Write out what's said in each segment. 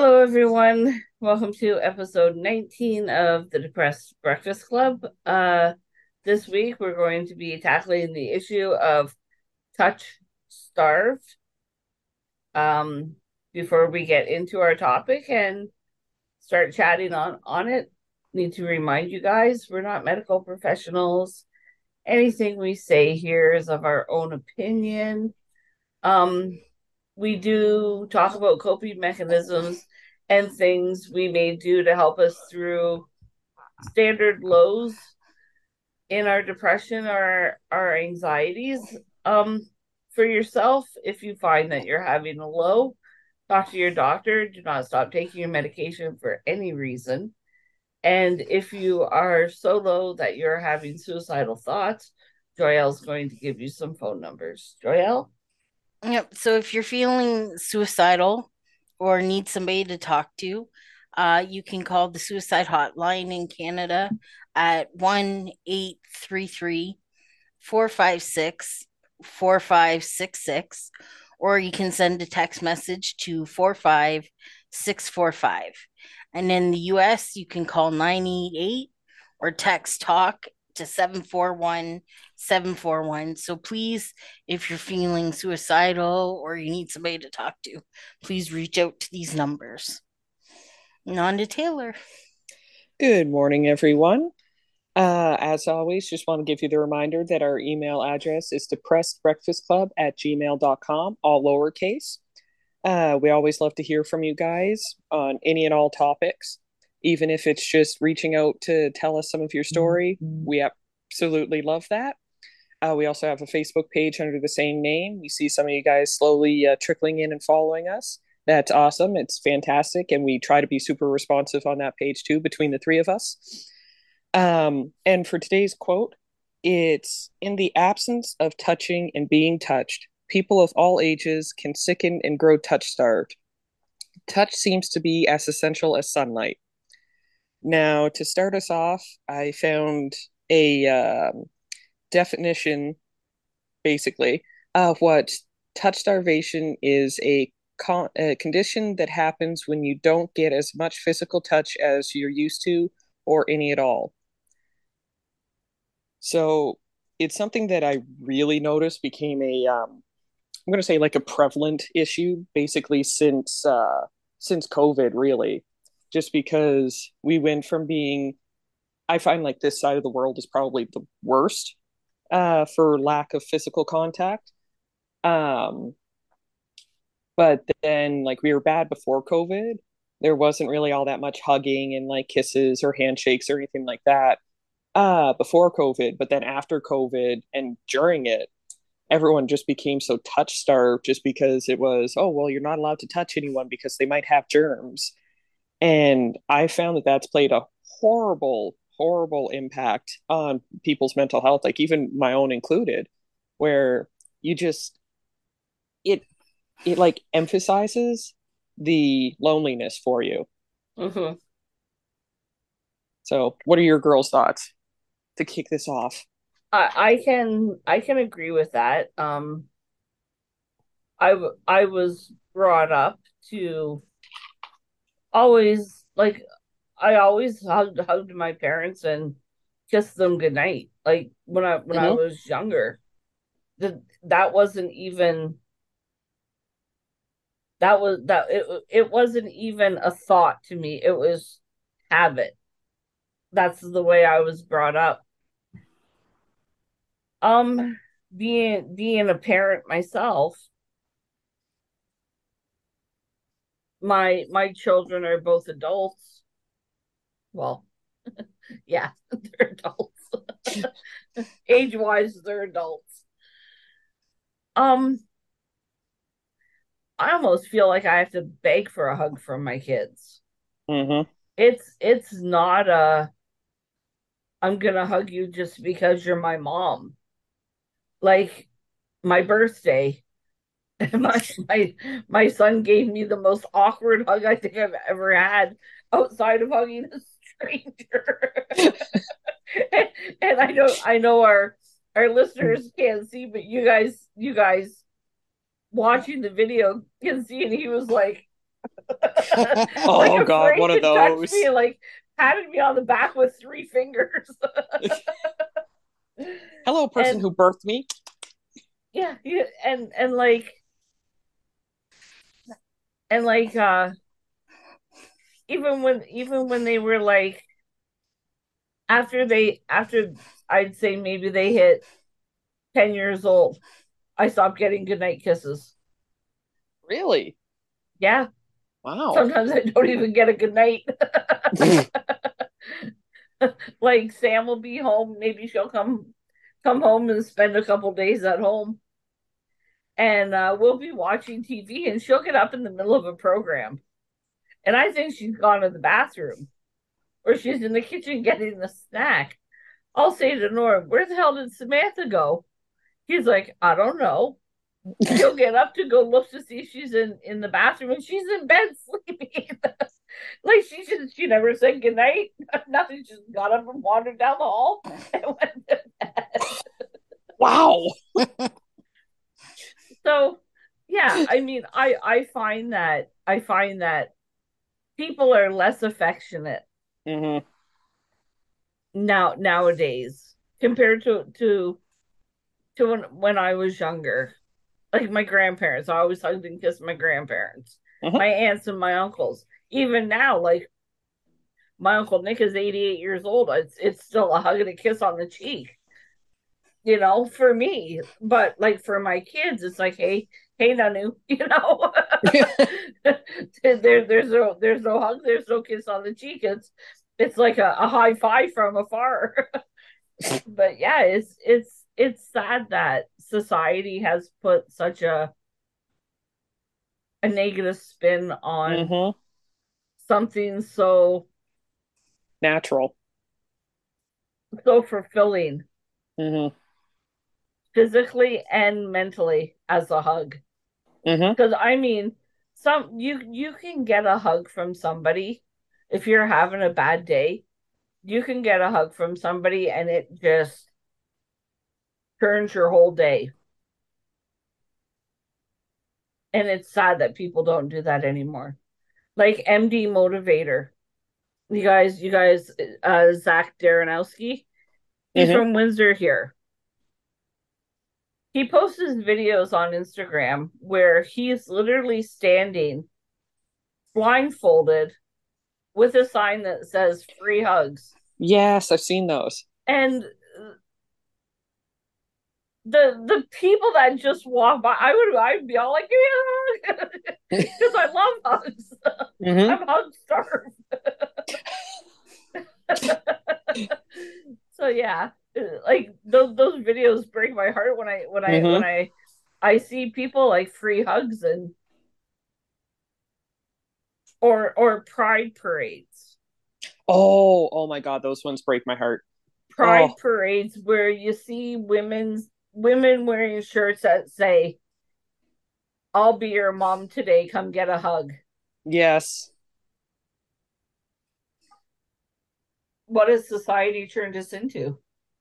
Hello, everyone. Welcome to episode 19 of the Depressed Breakfast Club. This week we're going to be tackling the issue of touch starved. Um, Before we get into our topic and start chatting on it, need to remind you guys we're not medical professionals. Anything we say here is of our own opinion. Um, we do talk about coping mechanisms and things we may do to help us through standard lows in our depression or our anxieties. For yourself, if you find that you're having a low, talk to your doctor. Do not stop taking your medication for any reason. And if you are so low that you're having suicidal thoughts, Joyelle's going to give you some phone numbers. Joyelle? Yep. So if you're feeling suicidal or need somebody to talk to, you can call the suicide hotline in Canada at 1-833-456-4566, or you can send a text message to 45645. And in the US, you can call 988 or text talk to 741-741. So please, if you're feeling suicidal or you need somebody to talk to, please reach out to these numbers. On to Taylor. Good morning, everyone. As always, just want to give you the reminder that our email address is depressedbreakfastclub@gmail.com, all lowercase. We always love to hear from you guys on any and all topics, even if it's just reaching out to tell us some of your story. We absolutely love that. We also have a Facebook page under the same name. We see some of you guys slowly trickling in and following us. That's awesome. It's fantastic. And we try to be super responsive on that page too, between the three of us. And for today's quote, it's in the absence of touching and being touched, people of all ages can sicken and grow touch starved. Touch seems to be as essential as sunlight. Now, to start us off, I found a definition basically of what touch starvation is a condition that happens when you don't get as much physical touch as you're used to or any at all. So it's something that I really noticed became I'm going to say like a prevalent issue basically since COVID, really, just because we went from being, I find like this side of the world is probably the worst for lack of physical contact. Um, but then like we were bad before COVID. There wasn't really all that much hugging and like kisses or handshakes or anything like that before COVID. But then after COVID and during it, everyone just became so touch starved just because it was, oh, well, you're not allowed to touch anyone because they might have germs. And I found that that's played a horrible, horrible impact on people's mental health, like even my own included, where you just, it, it like emphasizes the loneliness for you. Mm-hmm. So, what are your girls' thoughts to kick this off? I can agree with that. I was brought up to always like I always hugged my parents and kissed them goodnight. Like when I Mm-hmm. was younger, that wasn't even it wasn't even a thought to me. It was habit. That's the way I was brought up. Um, being a parent myself, my children are both adults. Well, yeah, they're adults. Age wise, they're adults. Um, I almost feel like I have to beg for a hug from my kids. Mm-hmm. It's not a I'm gonna hug you just because you're my mom. Like my birthday, my son gave me the most awkward hug I think I've ever had outside of hugging a stranger. And I know our listeners can't see, but you guys watching the video can see, and he was like Like Oh God, afraid one of to touch me, those. like patted me on the back with three fingers. Hello, person And who birthed me. yeah, yeah, and even when they were like after I'd say maybe they hit 10 years old, I stopped getting goodnight kisses. Really? Yeah. Wow. Sometimes I don't even get a goodnight. Like Sam will be home, maybe she'll come home and spend a couple days at home, and we'll be watching TV and she'll get up in the middle of a program and I think she's gone to the bathroom or she's in the kitchen getting the snack. I'll say to Norm, where the hell did Samantha go? He's like, I don't know. He'll get up to go look to see if she's in the bathroom and she's in bed sleeping. Like she never said goodnight. Nothing. She just got up and wandered down the hall and went to bed. Wow. So yeah, I mean, I find that people are less affectionate Hmm. nowadays compared to when I was younger. Like my grandparents, I always hugged and kissed my grandparents, Hmm. my aunts and my uncles. Even now, like my uncle Nick is 88 years old. It's still a hug and a kiss on the cheek, for me. But like for my kids, it's like, hey, Nanu, there's no hug, there's no kiss on the cheek. It's like a high five from afar. But yeah, it's sad that society has put such a negative spin on Hmm. something Natural. so fulfilling Hmm. physically and mentally as a hug. Hmm. Because I mean, you can get a hug from somebody if you're having a bad day. You can get a hug from somebody and it just turns your whole day. And it's sad that people don't do that anymore. Like MD Motivator. You guys, Zach Daranowski. He's Hmm. from Windsor here. He posts his videos on Instagram where he's literally standing blindfolded with a sign that says free hugs. Yes, I've seen those. And the people that just walk by, I'd be all like, give me a hug because I love hugs. Hmm. I'm hug starved. So yeah, like those videos break my heart when I when I when Hmm. I I see people like free hugs and or pride parades. Oh my God, those ones break my heart. Pride Oh, parades where you see women wearing shirts that say, I'll be your mom today, come get a hug. yes. What has society turned us into?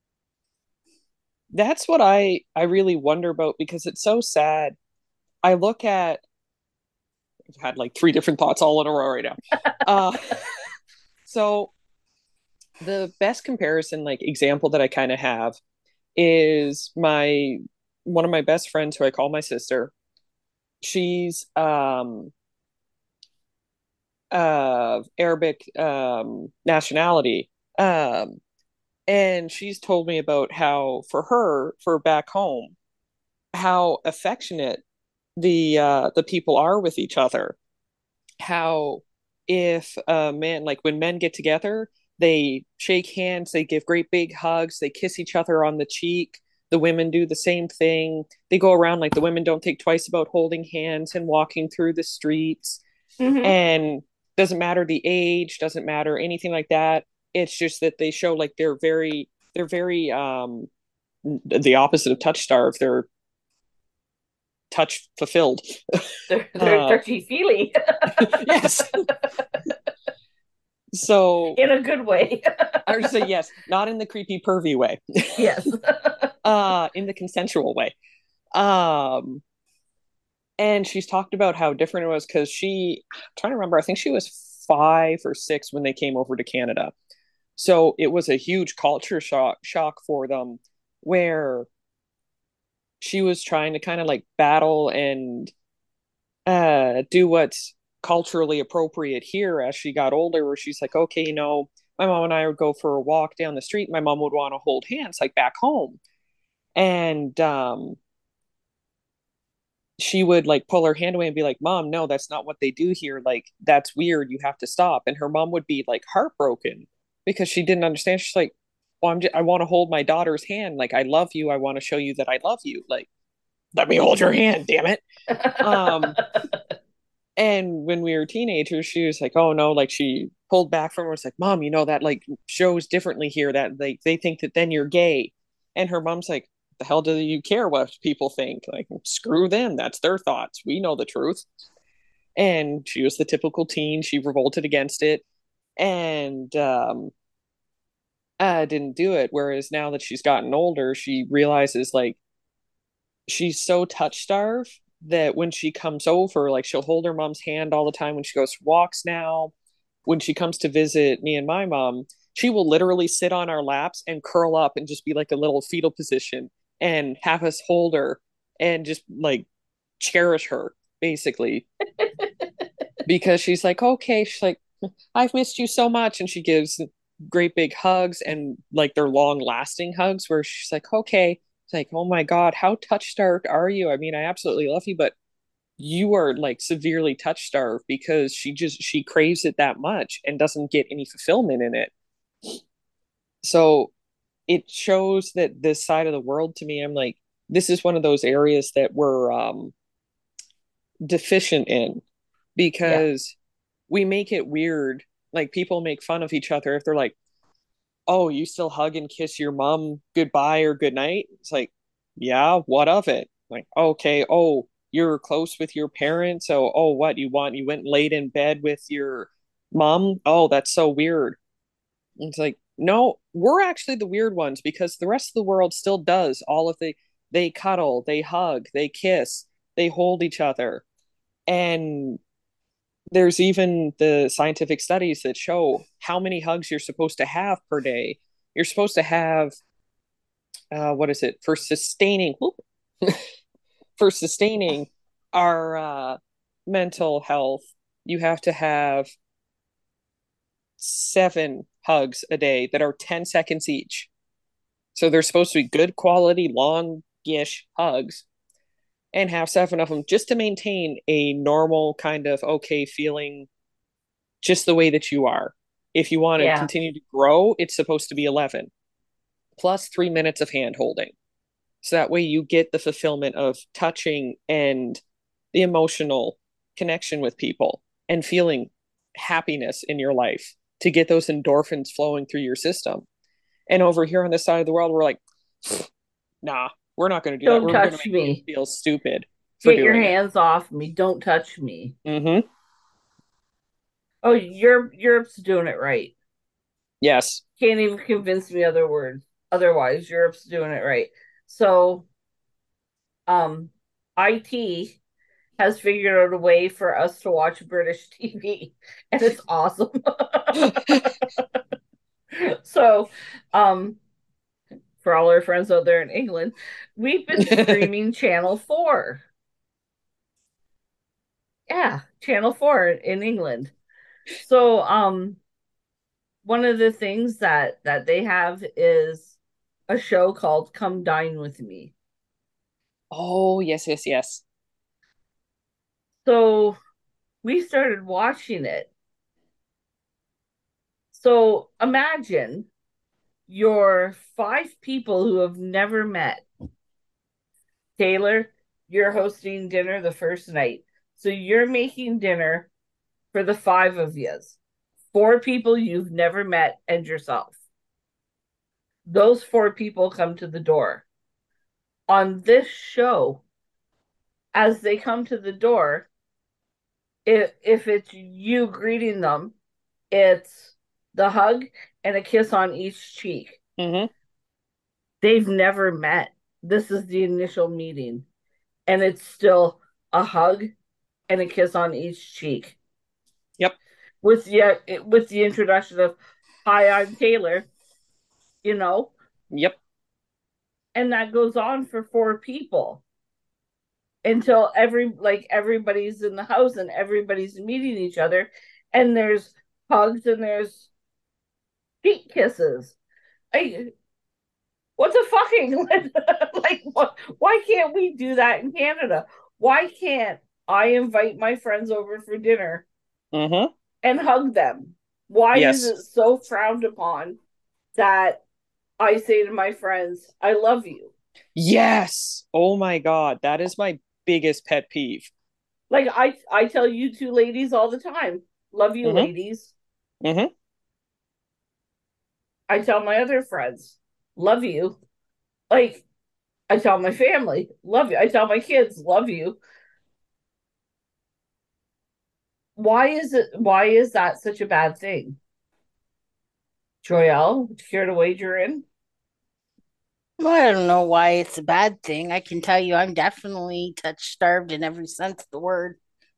That's what I really wonder about because it's so sad. I look at I've had like three different thoughts all in a row right now. Uh so the best comparison like example that I kind of have is my one of my best friends who I call my sister. She's Arabic nationality. And she's told me about how for her, for back home, how affectionate the people are with each other. How if men like when men get together, they shake hands, they give great big hugs, they kiss each other on the cheek. The women do the same thing. They go around like the women don't think twice about holding hands and walking through the streets. Mm-hmm. And doesn't matter the age, doesn't matter anything like that. It's just that they show like they're very the opposite of touch starved. They're touch fulfilled. They're uh touchy feely yes. So in a good way. I would say yes, not in the creepy pervy way. Yes. In the consensual way. Um And she's talked about how different it was because I'm trying to remember, I think she was 5 or 6 when they came over to Canada. So it was a huge culture shock for them where she was trying to kind of like battle and do what's culturally appropriate here as she got older, where she's like, okay, my mom and I would go for a walk down the street. My mom would want to hold hands like back home. And she would like pull her hand away and be like, Mom, no, that's not what they do here. Like, that's weird. You have to stop. And her mom would be like heartbroken because she didn't understand. She's like, well, I want to hold my daughter's hand. Like, I love you. I want to show you that I love you. Like, let me hold your hand, damn it. Um, and when we were teenagers, she was like, oh no, like she pulled back from her. It's like, Mom, that like shows differently here that they think that then you're gay. And her mom's like, the hell do you care what people think? Like, screw them. That's their thoughts. We know the truth. And she was the typical teen. She revolted against it and didn't do it. Whereas now that she's gotten older, she realizes like she's so touch starved that when she comes over, like she'll hold her mom's hand all the time when she goes for walks now. When she comes to visit me and my mom, she will literally sit on our laps and curl up and just be like a little fetal position and have us hold her and just like cherish her basically because she's like, okay, she's like, I've missed you so much. And she gives great big hugs and like they're long lasting hugs where she's like, okay, it's like, oh my God, how touch starved are you? I mean, I absolutely love you, but you are like severely touch starved because she craves it that much and doesn't get any fulfillment in it. So it shows that this side of the world to me, I'm like, this is one of those areas that we're deficient in Yeah. because we make it weird. Like people make fun of each other if they're like, oh, you still hug and kiss your mom goodbye or good night? It's like, yeah, what of it? Like, okay, oh, you're close with your parents. So, oh, what you went laid in bed with your mom? Oh, that's so weird. And it's like, no, we're actually the weird ones because the rest of the world still does all of they cuddle, they hug, they kiss, they hold each other. And there's even the scientific studies that show how many hugs you're supposed to have per day. You're supposed to have what is it for sustaining for sustaining our mental health. You have to have 7 hugs a day that are 10 seconds each. So they're supposed to be good quality, long-ish hugs and have 7 of them just to maintain a normal kind of okay feeling just the way that you are. If you want to Yeah. continue to grow, it's supposed to be 11 plus 3 minutes of hand holding. So that way you get the fulfillment of touching and the emotional connection with people and feeling happiness in your life to get those endorphins flowing through your system. And over here on this side of the world, we're like, nah, we're not going to do that. Don't We're going to touch make you me. feel stupid for Get your doing it. hands off me. Don't touch me. Mm-hmm. Oh, Europe's doing it right. Yes. Can't even convince me otherwise. Europe's doing it right. So, um, IT has figured out a way for us to watch British TV, and it's awesome. So, um, for all our friends out there in England, we've been streaming Channel 4. Yeah, Channel 4 in England. So, one of the things that they have is a show called Come Dine with Me. Oh, yes, yes, yes. So, we started watching it. So, imagine you're 5 people who have never met. Taylor, you're hosting dinner the first night. So you're making dinner for the 5 of yous. 4 people you've never met and yourself. Those 4 people come to the door. On this show, as they come to the door, if it's you greeting them, it's the hug and a kiss on each cheek. Mm-hmm. They've never met. This is the initial meeting. And it's still a hug, and a kiss on each cheek Yep. with the introduction of "Hi, I'm Taylor," you know, Yep. and that goes on for four people until everybody's in the house and everybody's meeting each other, and there's hugs and there's cheek kisses. I, what the fucking like what, why can't we do that in Canada? Why can't I invite my friends over for dinner Mm-hmm. and hug them? Why is Yes. it so frowned upon that I say to my friends, I love you? Yes. Oh my God. That is my biggest pet peeve. Like I tell you two ladies all the time, love you Mm-hmm. ladies. Mm-hmm. I tell my other friends, love you. Like I tell my family, love you. I tell my kids, love you. Why is that such a bad thing? Joyelle, would you care to wager in? Well, I don't know why it's a bad thing. I can tell you I'm definitely touch starved in every sense of the word.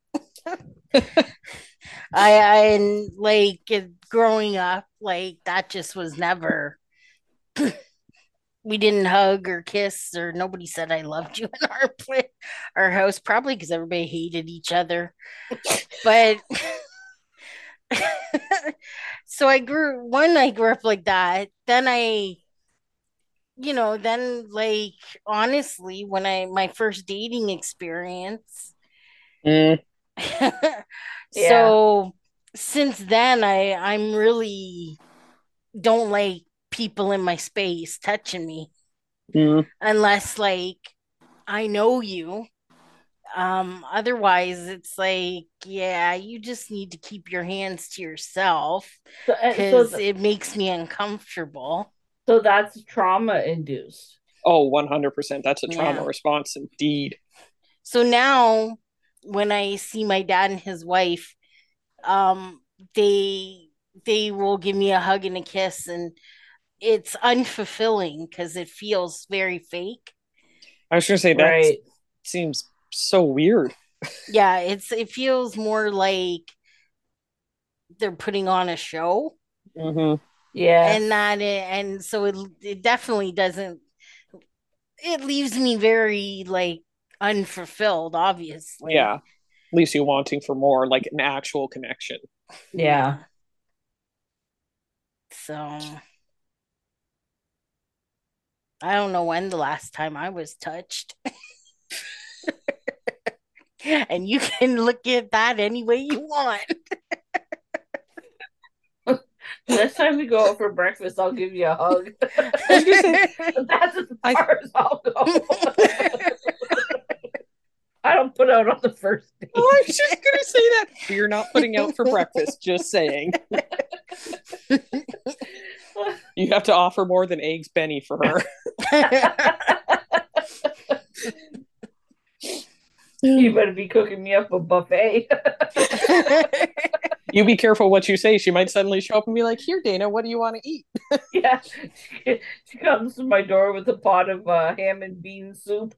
I like growing up, like that just was never, we didn't hug or kiss or nobody said I loved you in our house, probably because everybody hated each other. But so I grew up like that. Then then like honestly, when I my first dating experience, Mm, Yeah. so since then I'm really don't like people in my space touching me mm, unless like I know you. Otherwise it's like, yeah, you just need to keep your hands to yourself So because it makes me uncomfortable. so that's trauma induced. oh, 100%. That's a trauma Yeah. response indeed. So now when I see my dad and his wife, um, they they will give me a hug and a kiss, and it's unfulfilling because it feels very fake. I was going to say that Right. seems so weird. Yeah, it feels more like they're putting on a show, Mm-hmm. and Yes. and so it definitely doesn't. It leaves me very like unfulfilled, obviously. Yeah. Leaves you wanting for more, like an actual connection. Yeah. Yeah. So I don't know when the last time I was touched. And you can look at that any way you want. Next time we go out for breakfast, I'll give you a hug. I was going to say, But that's as I, far as I'll go. I don't put out on the first oh, I date. was just going to say that. We're not putting out for breakfast, just saying. You have to offer more than eggs Benny for her. You better be cooking me up a buffet. You be careful what you say. She might suddenly show up and be like, "Here, Dana, what do you want to eat?" Yeah, she comes to my door with a pot of ham and bean soup.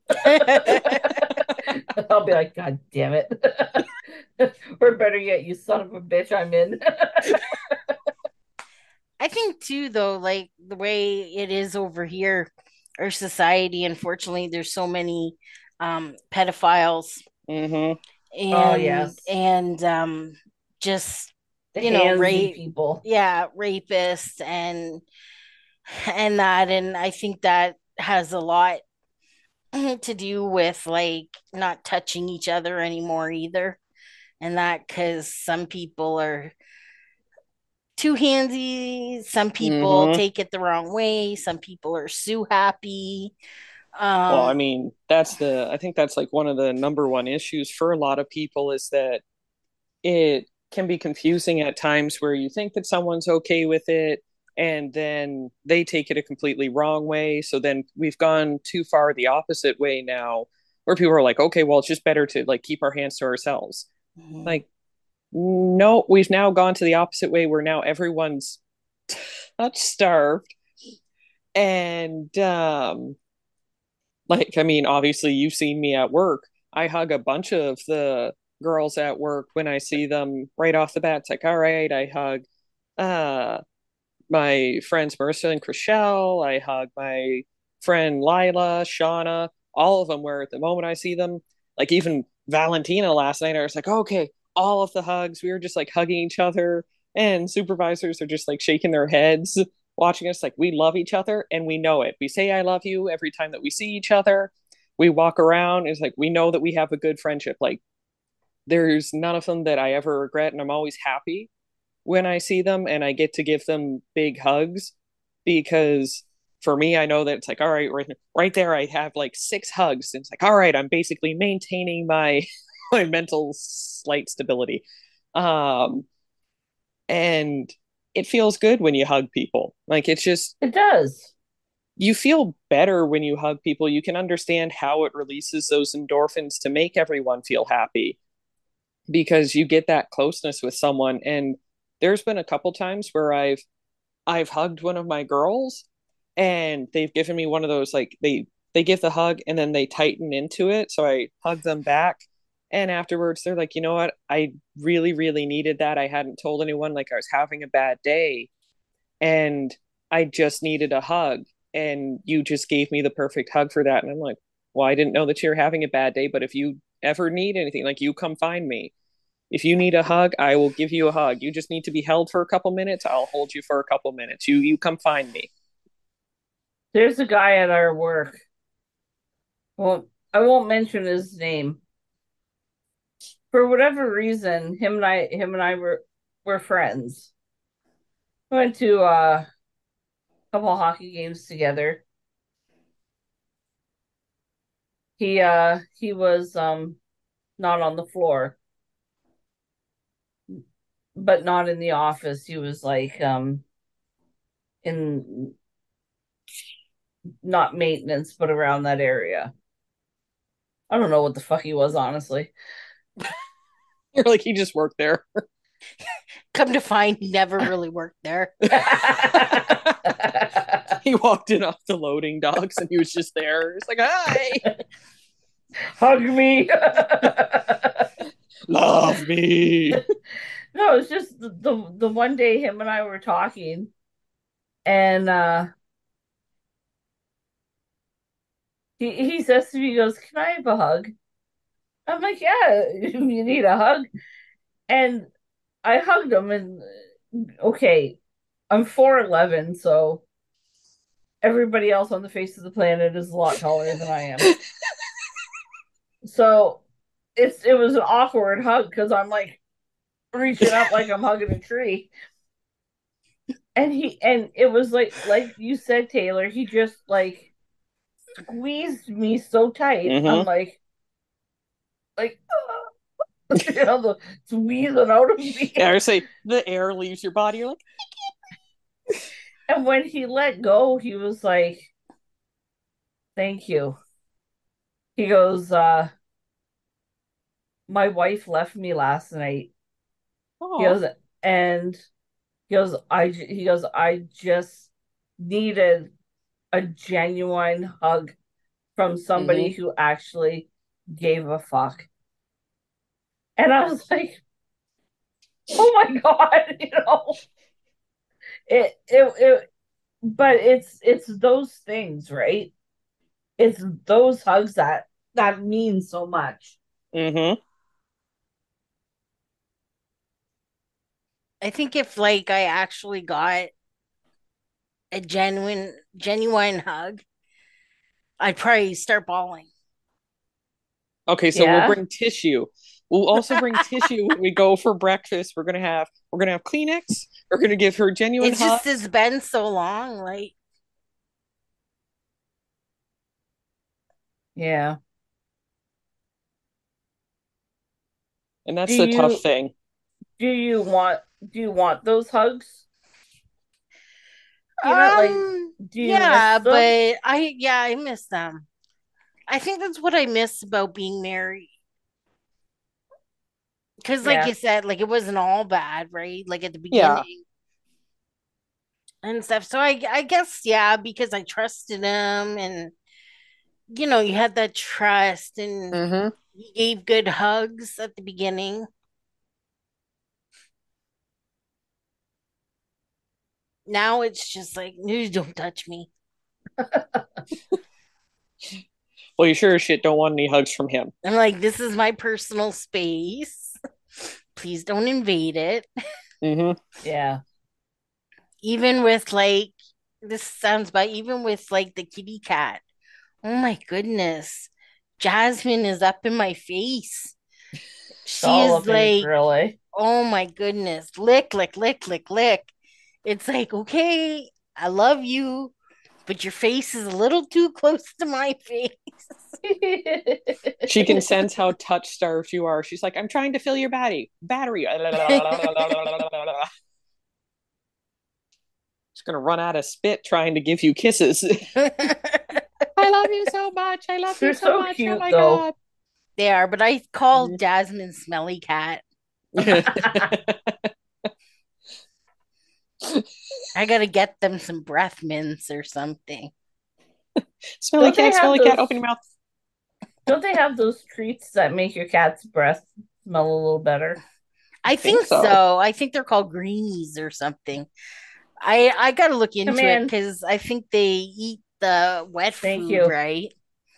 I'll be like, God damn it. Or better yet, you son of a bitch, I'm in. I think too, though, like the way it is over here, our society, unfortunately, there's so many pedophiles Mm-hmm. Oh, and yes. just The handsy rape, people. yeah, rapists and that, and I think that has a lot to do with like not touching each other anymore either, and that because some people are too handsy. Some people Mm-hmm. take it the wrong way. Some people are sue happy. Well, I Um, mean, I think that's like one of the number one issues for a lot of people is that it can be confusing at times where you think that someone's okay with it and then they take it a completely wrong way. So then we've gone too far the opposite way now where people are like, okay, well, it's just better to like keep our hands to ourselves. mhm. Like, no, we've now gone to the opposite way where now everyone's touch starved. And like, I mean, obviously you've seen me at work. I hug a bunch of the girls at work when I see them right off the bat. It's like, all right, I hug uh my friends Marissa and Chriselle. I hug my friend Lila, Shauna, all of them where at the moment I see them, like even Valentina last night, I was like, okay, all of the hugs. We were just like hugging each other, and supervisors are just like shaking their heads, watching us like we love each other and we know it. We say I love you every time that we see each other. We walk around. It's like we know that we have a good friendship. Like there's none of them that I ever regret, and I'm always happy when I see them and I get to give them big hugs because for me, I know that it's like, all right, right there, I have like 6 hugs. And it's like, all right, I'm basically maintaining my my mental slight stability. Um, and it feels good when you hug people. Like it's just It does. you feel better when you hug people. You can understand how it releases those endorphins to make everyone feel happy because you get that closeness with someone. And there's been a couple times where I've hugged one of my girls and they've given me one of those like they give the hug and then they tighten into it. So I hug them back. And afterwards they're like, you know what? I really, really needed that. I hadn't told anyone like I was having a bad day and I just needed a hug. And you just gave me the perfect hug for that. And I'm like, well, I didn't know that you're having a bad day, but if you ever need anything, like you come find me. If you need a hug, I will give you a hug. You just need to be held for a couple minutes. I'll hold you for a couple minutes. You come find me. There's a guy at our work. Well, I won't mention his name. For whatever reason, him and I were friends. We went to a couple of hockey games together. He was not on the floor, but not in the office. He was like in not maintenance, but around that area. I don't know what the fuck he was, honestly. You're like, he just worked there. Come to find, he never really worked there. He walked in off the loading docks and he was just there. It's like, hi, Hug me. love me. No, it's just the one day him and I were talking, and he says to me, he goes, "Can I have a hug?" I'm like, "Yeah, you need a hug." And I hugged him, and okay, I'm 4'11", so everybody else on the face of the planet is a lot taller than I am. So it was an awkward hug because I'm like reaching up like I'm hugging a tree. And it was like you said, Taylor, he just like squeezed me so tight. I'm Mm-hmm. like you know, the squeezing out of Yeah, me. I say the air leaves your body. You're like, And when he let go, he was like, "Thank you." He goes, "My wife left me last night." He oh. goes, and he goes, "I just needed a genuine hug from somebody Mm-hmm. who actually gave a fuck." And I was like, "Oh my God," it but it's those things, right? It's those hugs that mean so much. Mm-hmm. I think if like I actually got a genuine hug, I'd probably start bawling. Okay, so we'll Yeah. bring tissue. We'll also bring tissue when we go for breakfast. We're gonna have Kleenex. We're gonna give her genuine It's just hugs. it's been so long, like Yeah. And Do that's the tough you thing. do you want do you want those hugs, Tina? Like, do you yeah, miss them? but I miss them. I think that's what I miss about being married. Because like Yeah. you said, like it wasn't all bad, right? Like at the Yeah. beginning and stuff. So I guess yeah, because I trusted him and you had that trust and Mm-hmm. He gave good hugs at the beginning. Now it's just like, no, don't touch me. Well, you sure as shit don't want any hugs from him. I'm like, this is my personal space. Please don't invade it. Mm-hmm. Yeah. Even with like, this sounds bad, even with like the kitty cat. Oh my goodness. Jasmine is up in my face. It's She all is up in your like, grill, eh? oh my goodness. Lick, lick, lick, lick, lick. It's like, okay, I love you, but your face is a little too close to my face. She can sense how touch starved you are. She's like, I'm trying to fill your battery. She's gonna run out of spit trying to give you kisses. I love you so much. I love you They're so so much. Oh cute my though. god. They are, but I call Jasmine Smelly Cat. I gotta get them some breath mints or something. Smelly Don't they cat, have smelly cat, those open your mouth. don't they have those treats that make your cat's breath smell a little better? I I think think so. so. I think they're called greenies or something. I gotta look Come into it in. because I think they eat the wet Thank food, you. right?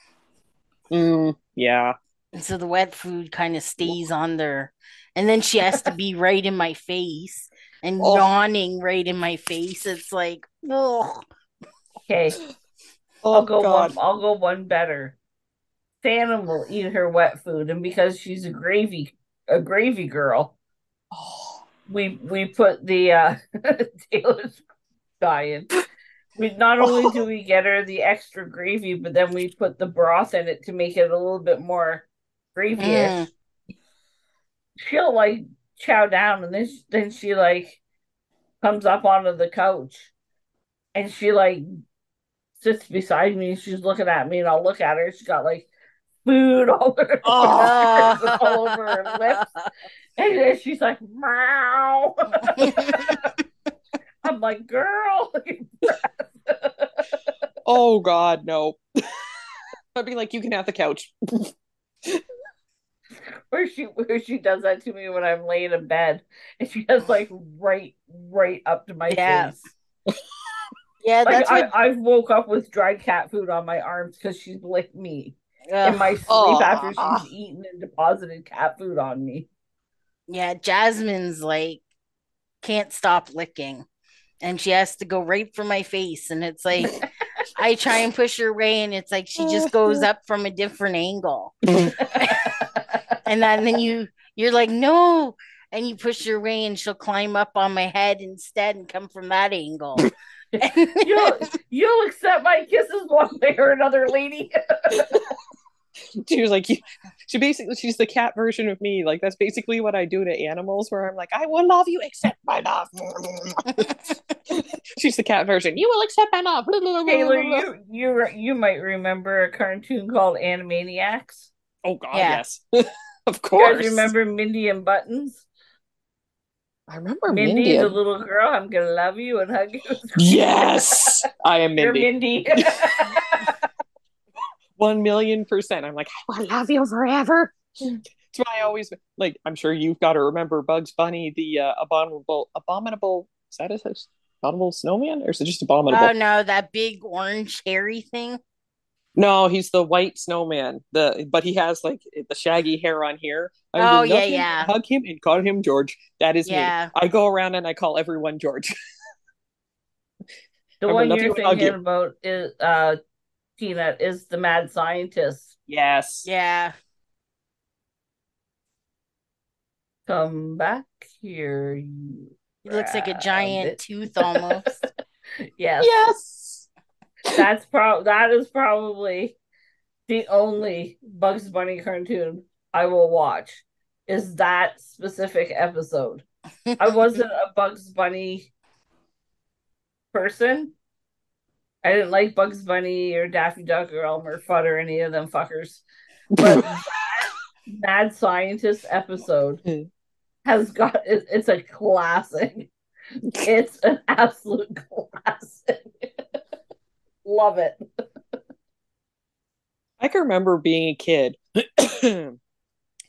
Yeah. And so the wet food kind of stays on there. And then she has to be right in my face and Oh, yawning right in my face. It's like, oh, Okay. oh God. I'll go one better. Santa will eat her wet food, and because she's a gravy girl, Oh. we put the Taylor's dying. We not only do Oh. we get her the extra gravy, but then we put the broth in it to make it a little bit more mm. gravy-ish. She'll like chow down, and then she like comes up onto the couch, and she like sits beside me. And she's looking at me, and I'll look at her. She's got like food all over her whiskers and all over her lips, and then she's like, "Meow." I'm like, "Girl." Oh God, no. I'd be like, you can have the couch. Where she does that to me when I'm laying in bed, and she has like right up to my Yeah. face. Yeah, Like that's what I've woke up with dried cat food on my arms because she's licked me in my ugh. sleep after Oh. she's eaten and deposited cat food on me. Yeah, Jasmine's like can't stop licking. And she has to go right for my face. And it's like I try and push her away and it's like she just goes up from a different angle. And then you're like, no. And you push her away and she'll climb up on my head instead and come from that angle. You'll accept my kisses one way or another, lady. She was like, she's the cat version of me. Like, that's basically what I do to animals, where I'm like, I will love you, accept my love. She's the cat version. You will accept my love. Taylor, you might remember a cartoon called Animaniacs. Oh God, Yeah. yes. Of You guys course. remember Mindy and Buttons? I remember Mindy, Mindy. the little girl, I'm gonna love you and hug you. Yes, I am You're Mindy. Mindy. 1,000,000%. I'm like, I will love you forever. That's why I always like. I'm sure you've got to remember Bugs Bunny, the abominable. Is that his abominable snowman, or is it just Oh abominable? no, that big orange hairy thing. No, he's the white snowman. But he has like the shaggy hair on here. I Oh will yeah, love him and yeah. hug him and call him George. That is me. Yeah. I go around and I call everyone George. The I will one love you're you and hug thinking you. about is Peanut is the mad scientist. Yes. Yeah. Come back here, you He looks like a giant rabbit. tooth almost. Yes. Yes. That is probably the only Bugs Bunny cartoon I will watch is that specific episode. I wasn't a Bugs Bunny person. I didn't like Bugs Bunny or Daffy Duck or Elmer Fudd or any of them fuckers. But that Mad Scientist episode has got it's a classic. It's an absolute classic. Love it. I can remember being a kid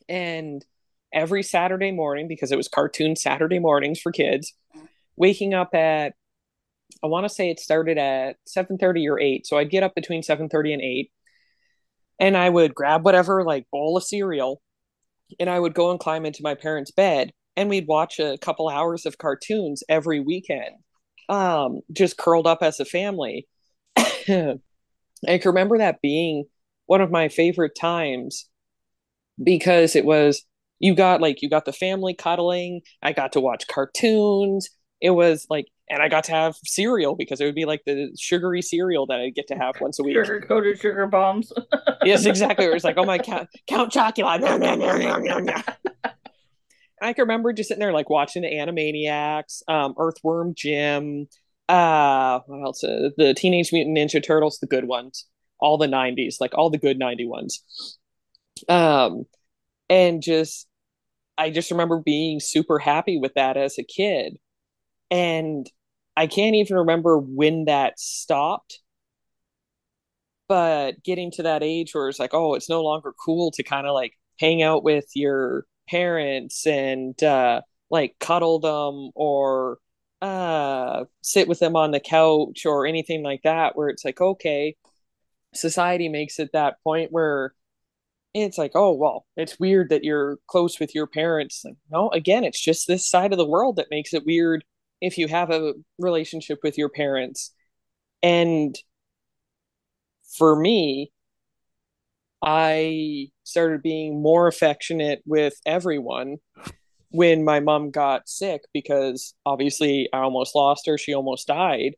And every Saturday morning, because it was cartoon Saturday mornings for kids, waking up at, I want to say it started at 7:30 or 8. So I'd get up between 7:30 and 8, and I would grab whatever like bowl of cereal, and I would go and climb into my parents' bed, and we'd watch a couple hours of cartoons every weekend. Just curled up as a family. I can remember that being one of my favorite times because it was, you got the family cuddling. I got to watch cartoons. It was like, and I got to have cereal because it would be like the sugary cereal that I get to have once a week. Sugar coated sugar bombs. Yes, exactly. It was like, oh my, Count Chocula. I can remember just sitting there like watching the Animaniacs, Earthworm Jim, what else? The Teenage Mutant Ninja Turtles, the good ones, all the '90s, like all the good '90s ones. Um, and just I just remember being super happy with that as a kid. And I can't even remember when that stopped, but getting to that age where it's like, oh, it's no longer cool to kind of like hang out with your parents and like cuddle them or sit with them on the couch or anything like that, where it's like, okay, society makes it that point where it's like, oh, well, it's weird that you're close with your parents. Like, no, again, it's just this side of the world that makes it weird if you have a relationship with your parents. And for me, I started being more affectionate with everyone when my mom got sick because obviously I almost lost her. She almost died.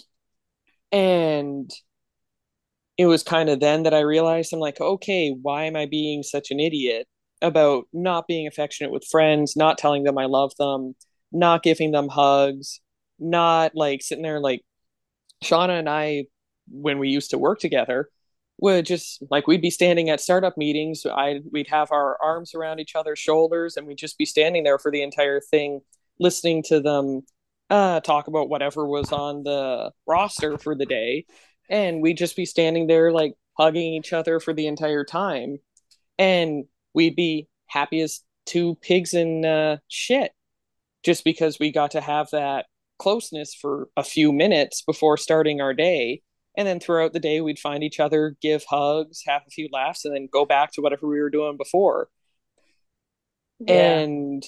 And it was kind of then that I realized I'm like, okay, why am I being such an idiot about not being affectionate with friends, not telling them I love them, not giving them hugs, not like sitting there like Shauna and I, when we used to work together, would just like we'd be standing at startup meetings. We'd have our arms around each other's shoulders, and we'd just be standing there for the entire thing, listening to them talk about whatever was on the roster for the day, and we'd just be standing there like hugging each other for the entire time, and we'd be happy as two pigs in shit just because we got to have that closeness for a few minutes before starting our day. And then throughout the day, we'd find each other, give hugs, have a few laughs, and then go back to whatever we were doing before. Yeah. And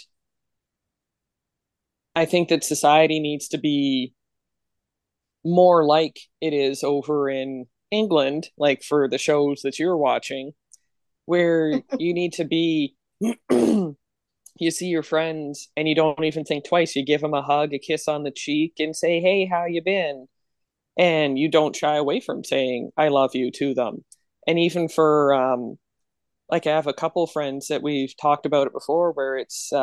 I think that society needs to be more like it is over in England, like for the shows that you're watching, where you need to be you see your friends and you don't even think twice. You give them a hug, a kiss on the cheek, and say, "Hey, how you been?" And you don't shy away from saying "I love you" to them. And even for like I have a couple friends that we've talked about it before, where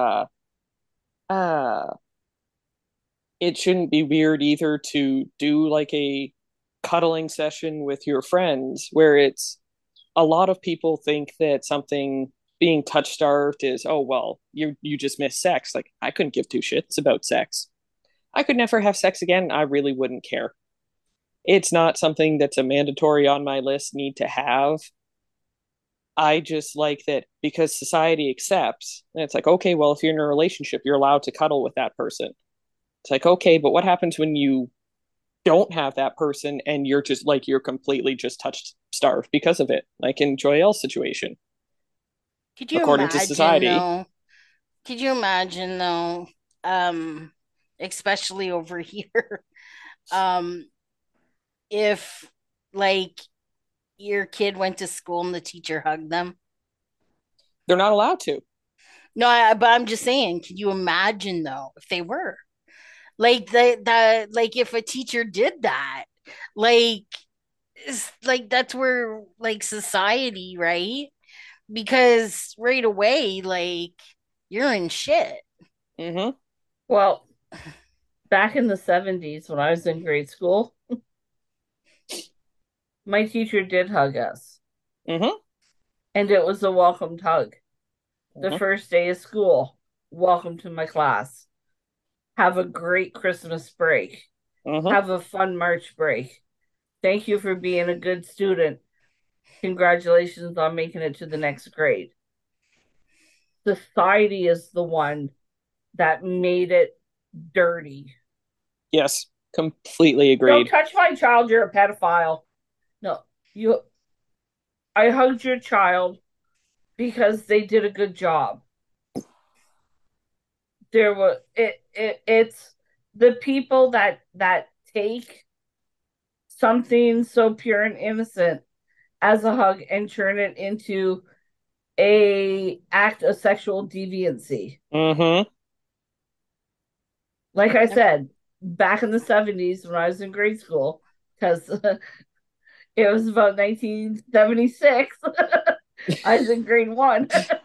uh it shouldn't be weird either to do like a cuddling session with your friends, where it's a lot of people think that something being touch starved is, oh well, you just miss sex. Like I couldn't give two shits about sex. I could never have sex again. I really wouldn't care. It's not something that's a mandatory on my list need to have. I just like that because society accepts, and it's like, okay, well, if you're in a relationship, you're allowed to cuddle with that person. It's like, okay, but what happens when you don't have that person and you're just like you're completely just touch starved because of it, like in Joelle's situation, Could you according to imagine society. though? Could you imagine though? Um, Especially over here, um, if like your kid went to school and the teacher hugged them. They're not allowed to. No, but I'm just saying, could you imagine though if they were like like if a teacher did that, like like that's where like society, right? Because right away, like you're in shit. Mm-hmm. Well, back in the 70s when I was in grade school, my teacher did hug us, Mm-hmm. and it was a welcome hug. The Mm-hmm. first day of school, welcome to my class. Have a great Christmas break. Mm-hmm. Have a fun March break. Thank you for being a good student. Congratulations on making it to the next grade. society is the one that made it dirty. Yes, completely Don't agreed. touch my child, you're a pedophile. No, you I hugged your child because they did a good job. There was it's the people that take something so pure and innocent as a hug and turn it into a act of sexual deviancy. Mm-hmm. Like I said, back in the 70s when I was in grade school, because it was about 1976, I was in grade one.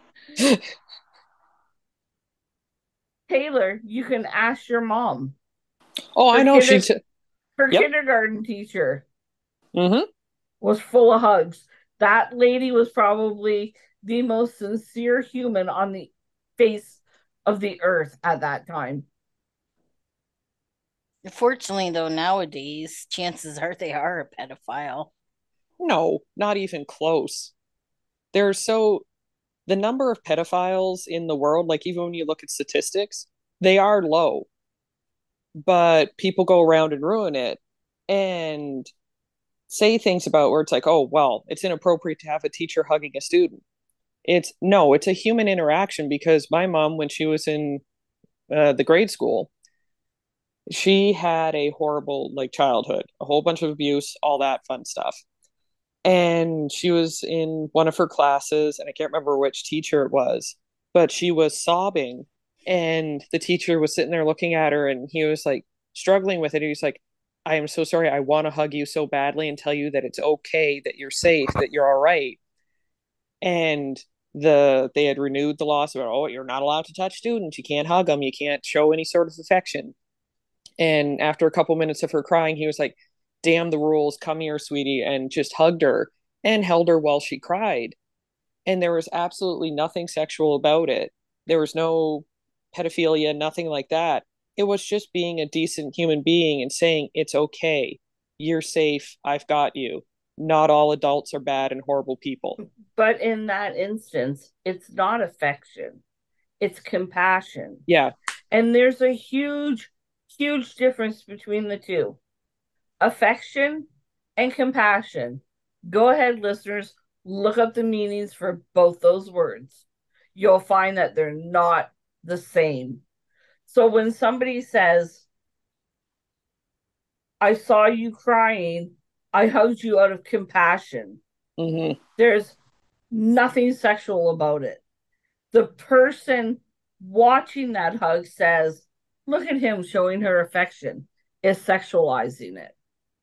Taylor, you can ask your mom. Oh, Her I know kinder her yep. kindergarten teacher Mm-hmm. was full of hugs. That lady was probably the most sincere human on the face of the earth at that time. Unfortunately, though, nowadays, chances are they are a pedophile. No, not even close. There's so the number of pedophiles in the world, like even when you look at statistics, they are low, but people go around and ruin it and say things about where it's like, oh, well, it's inappropriate to have a teacher hugging a student. It's no, it's a human interaction because my mom, when she was in the grade school, she had a horrible like childhood, a whole bunch of abuse, all that fun stuff. And she was in one of her classes, and I can't remember which teacher it was, but she was sobbing, and the teacher was sitting there looking at her, and he was like struggling with it. He was like, I am so sorry. I want to hug you so badly and tell you that it's okay, that you're safe, that you're all right. And they had renewed the law, so oh, you're not allowed to touch students, you can't hug them, you can't show any sort of affection. And after a couple minutes of her crying, he was like, damn the rules, come here, sweetie, and just hugged her and held her while she cried. And there was absolutely nothing sexual about it. There was no pedophilia, nothing like that. It was just being a decent human being and saying, it's okay, you're safe, I've got you. Not all adults are bad and horrible people. But in that instance, it's not affection, it's compassion. Yeah. And there's a huge, huge difference between the two: affection and compassion. Go ahead, listeners, look up the meanings for both those words. You'll find that they're not the same. So when somebody says, I saw you crying, I hugged you out of compassion, Mm-hmm. there's nothing sexual about it. The person watching that hug says, look at him showing her affection, is sexualizing it.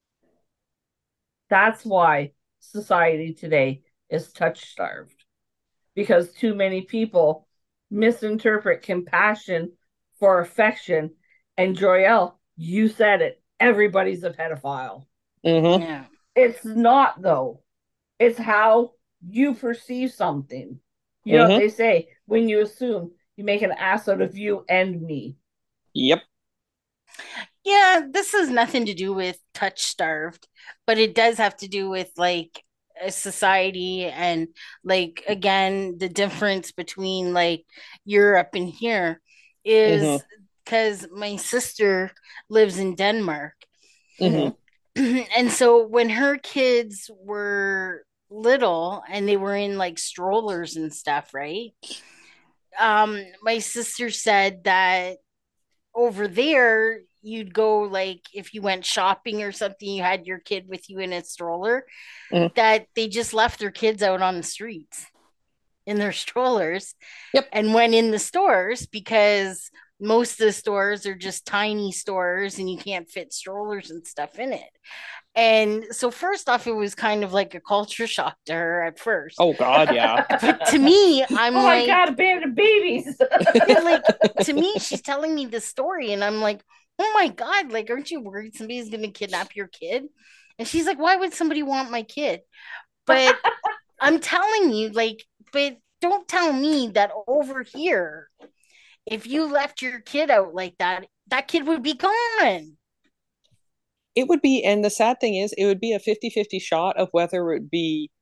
That's why society today is touch starved, because too many people misinterpret compassion for affection. And Joyelle, you said it, everybody's a pedophile. Mm-hmm. Yeah. It's not, though. It's how you perceive something. You know what Mm-hmm. they say: when you assume, you make an ass out of you and me. Yep. Yeah, this has nothing to do with touch starved, but it does have to do with like a society and like again the difference between like Europe and here Mm-hmm. is because my sister lives in Denmark. Mm-hmm. Mm-hmm. And so when her kids were little and they were in like strollers and stuff, right? My sister said that over there you'd go like if you went shopping or something, you had your kid with you in a stroller, Mm-hmm. that they just left their kids out on the streets in their strollers Yep. and went in the stores because most of the stores are just tiny stores and you can't fit strollers and stuff in it. And so first off, it was kind of like a culture shock to her at first. Oh God, yeah. But to me, Oh I'm my like, God, abandoned babies. yeah, like to me, she's telling me this story, and I'm like, oh my God, like, aren't you worried somebody's gonna kidnap your kid? And she's like, why would somebody want my kid? But I'm telling you, like, but don't tell me that over here, if you left your kid out like that, that kid would be gone. It would be, and the sad thing is, it would be a 50-50 shot of whether it would be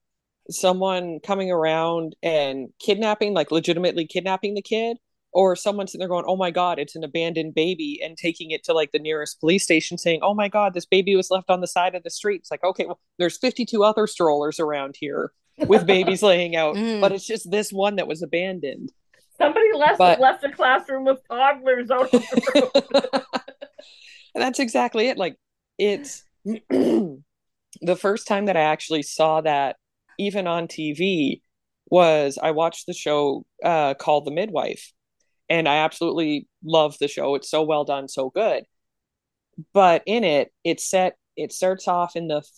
someone coming around and kidnapping, like legitimately kidnapping the kid, or someone sitting there going, "Oh my God, it's an abandoned baby," and taking it to like the nearest police station saying, "Oh my God, this baby was left on the side of the street." It's like, okay, well, there's 52 other strollers around here with babies laying out, but Mm. it's just this one that was abandoned. Somebody But left a classroom with toddlers out on the road. and that's exactly it. Like it's the first time that I actually saw that, even on TV, was I watched the show called The Midwife, and I absolutely love the show. It's so well done, so good. But in it, it starts off in the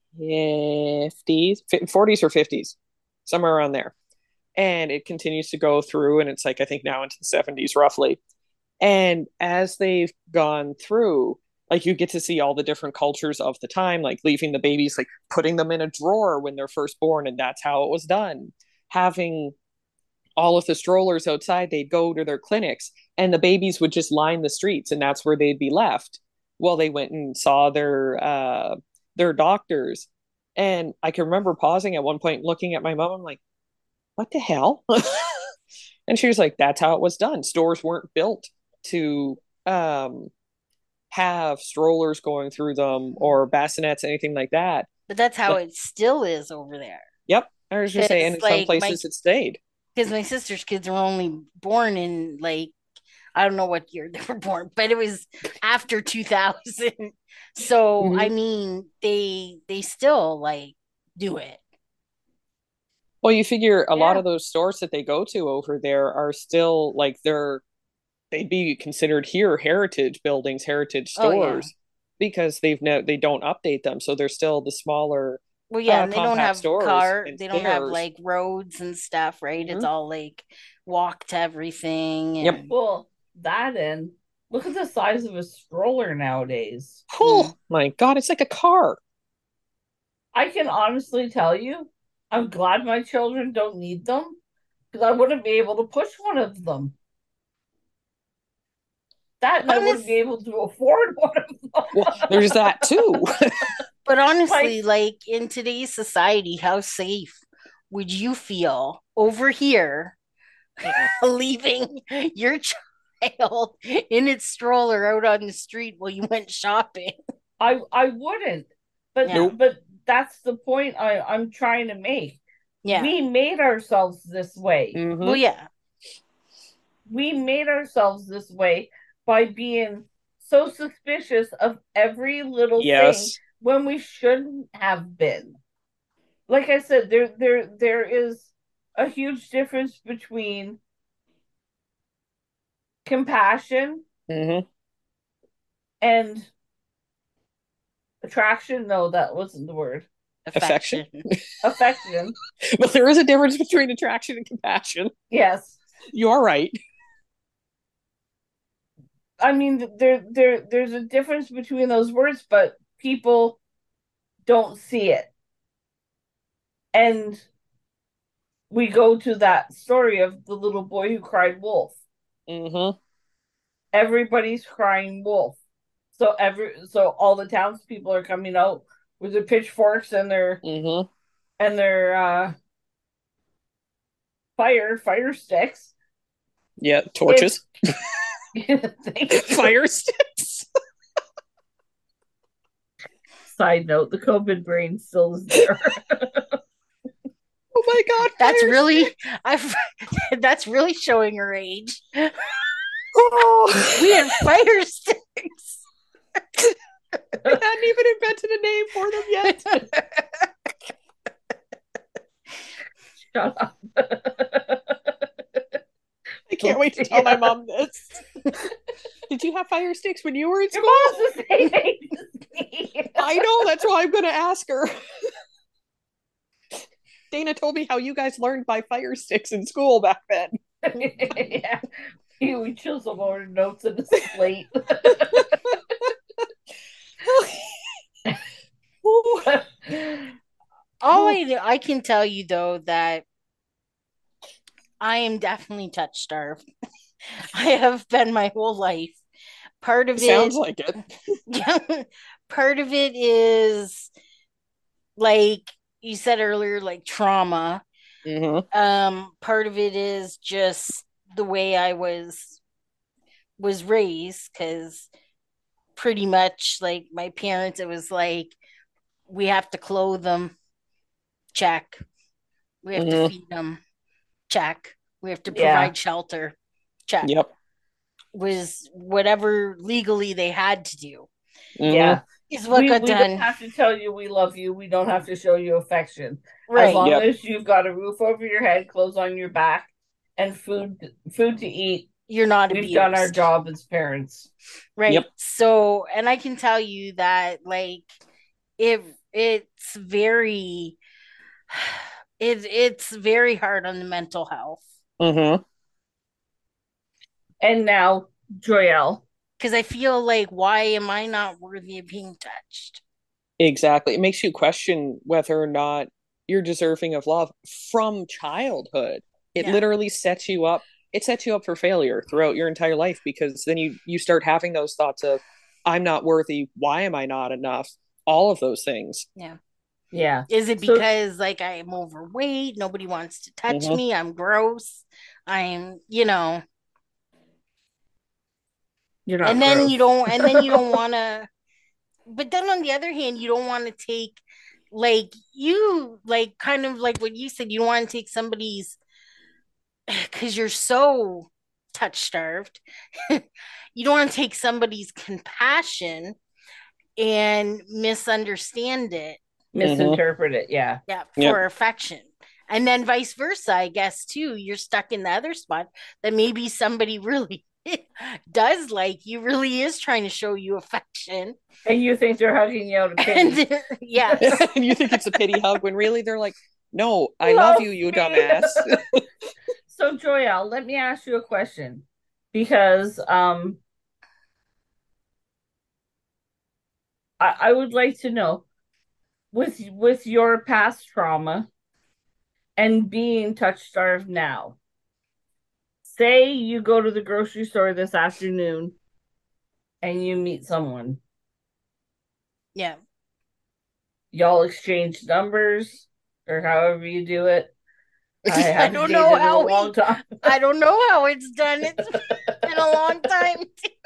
50s, 40s or 50s, somewhere around there. And it continues to go through, and it's like, I think now into the 70s roughly. And as they've gone through, like you get to see all the different cultures of the time, like leaving the babies, like putting them in a drawer when they're first born, and that's how it was done. Having all of the strollers outside, they'd go to their clinics, and the babies would just line the streets, and that's where they'd be left. Well, they went and saw their doctors, and I can remember pausing at one point, looking at my mom. I'm like, "What the hell?" And she was like, "That's how it was done. Stores weren't built to um, have strollers going through them or bassinets, anything like that." But that's how Like, it still is over there. yep, I was just saying, Because in some like my places it stayed. because my sister's kids were only born in like I don't know what year they were born, but it was after 2000. So I Mm-hmm. mean, they still like do it. Well, you figure a lot Yeah. of those stores that they go to over there are still like they'd be considered here heritage buildings, heritage Oh yeah. stores, because they don't update them, so they're still the smaller Well, yeah, and they don't compact have stores and they don't have stairs. like roads and stuff, right? It's Mm-hmm. all like walk to everything Yep. and Well, that and look at the size of a stroller nowadays. mm, Oh my God, it's like a car. I can honestly tell you, I'm glad my children don't need them because I wouldn't be able to push one of them. That and I wouldn't be honest, able to afford one of Well, them. there's that too. but My honestly, like in today's society, how safe would you feel over here leaving your child in its stroller out on the street while you went shopping? I wouldn't. But Yeah. Nope. but that's the point I'm trying to make. Yeah. We made ourselves this way. Well, Mm-hmm. yeah. We made ourselves this way by being so suspicious of every little thing Yes. when we shouldn't have been. Like I said, there is a huge difference between compassion Mm-hmm. and attraction. No, that wasn't the word. Affection. Affection. Affection. But there is a difference between attraction and compassion. Yes. You are right. I mean, there's a difference between those words, but people don't see it. And we go to that story of the little boy who cried wolf. Mm-hmm. Everybody's crying wolf. So all the townspeople are coming out with their pitchforks and Mm-hmm. their fire sticks. Yeah, It's torches. thank you. Fire sticks. Side note: the COVID brain still is there. Oh my God, That's fire really sticks. I that's really showing her age. We Oh. had fire sticks. They hadn't even invented a name for them yet. Shut up. I can't wait to tell my mom this. Did you have fire sticks when you were in Your school? mom's the same age as me. I know, that's why I'm going to ask her. Dana told me how you guys learned by fire sticks in school back then. Yeah. We chisel our notes in a slate. All I can tell you though that I am definitely touch starved. I have been my whole life. Part of Sounds it, like it. part of it is like you said earlier, like trauma. Hmm. Part of it is just the way I was raised, because pretty much like my parents, it was like we have to clothe them, check. We have to Hmm. feed them, check. We have to Yeah. provide shelter, check. Yep. Was whatever legally they had to do Hmm. Yeah. is what We got we don't done. have to tell you we love you. We don't have to show you affection. As Right. long Yep. as you've got a roof over your head, clothes on your back, and food to eat, You're not we've done our abused. job as parents. Right. Yep. So, and I can tell you that like it it's very it's very hard on the mental health, Hmm. And now, Joyelle, because I feel like, why am I not worthy of being touched? Exactly. It makes you question whether or not you're deserving of love from childhood. It Yeah. literally sets you up. It sets you up for failure throughout your entire life because then you start having those thoughts of, I'm not worthy. Why am I not enough? All of those things. Yeah. yeah. Is it So because like I'm overweight, nobody wants to touch Hmm. me, I'm gross, I'm. you're not And then you gross. don't and then you don't want to, but then on the other hand, you don't want to take, like, you like kind of like what you said, you don't want to take somebody's, because you're so touch starved. You don't want to take somebody's compassion and misunderstand it. Hmm. Misinterpret it. Yeah. Yeah, Yep. for affection. And then vice versa, I guess, too. You're stuck in the other spot that maybe somebody really does like you, really is trying to show you affection. And you think they're hugging you out of pity. And yes. And you think it's a pity hug when really they're like, no, I love Love you, you me. dumbass. So, Joyelle, let me ask you a question because I would like to know with your past trauma and being touch starved now. Say you go to the grocery store this afternoon and you meet someone. Yeah. Y'all exchange numbers or however you do it. I I haven't don't know dated in a how long we time. I don't know how it's done. It's been a long time.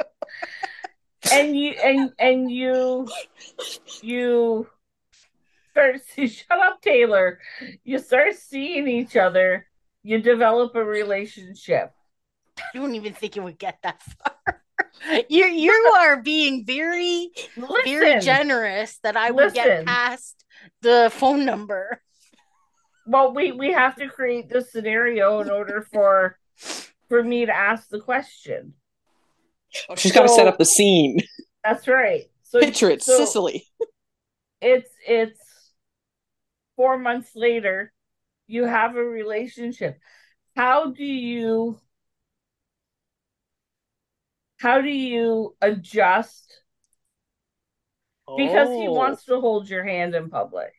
And you start shut up, Taylor. You start seeing each other, you develop a relationship. I don't even think it would get that far. You are being very, very Listen, generous that I would get listen. past the phone number. Well, we have to create this scenario in order for me to ask the question. Oh, she's got to set up So the scene. that's right. Picture it, So Sicily. it's 4 months later, you have a relationship. How do you how do you adjust? Because he Oh. wants to hold your hand in public.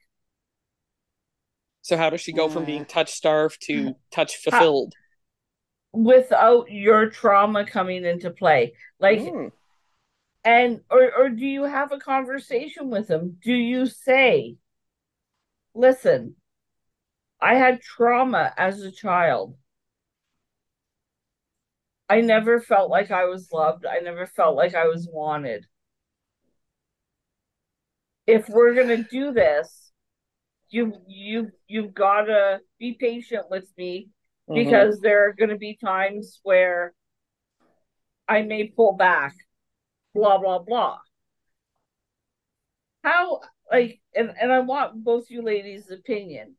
So how does she go from Mm. being touch starved to touch How, fulfilled? without your trauma coming into play. Like, Mm. and or do you have a conversation with him? Do you say, listen, I had trauma as a child. I never felt like I was loved. I never felt like I was wanted. If we're gonna do this, you've gotta be patient with me Hmm. because there are gonna be times where I may pull back, blah blah blah. How, like, and I want both you ladies' opinion.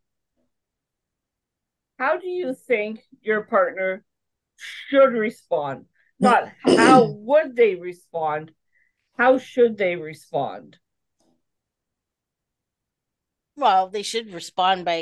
How do you think your partner should respond? Not how would they respond, how should they respond? Well, they should respond by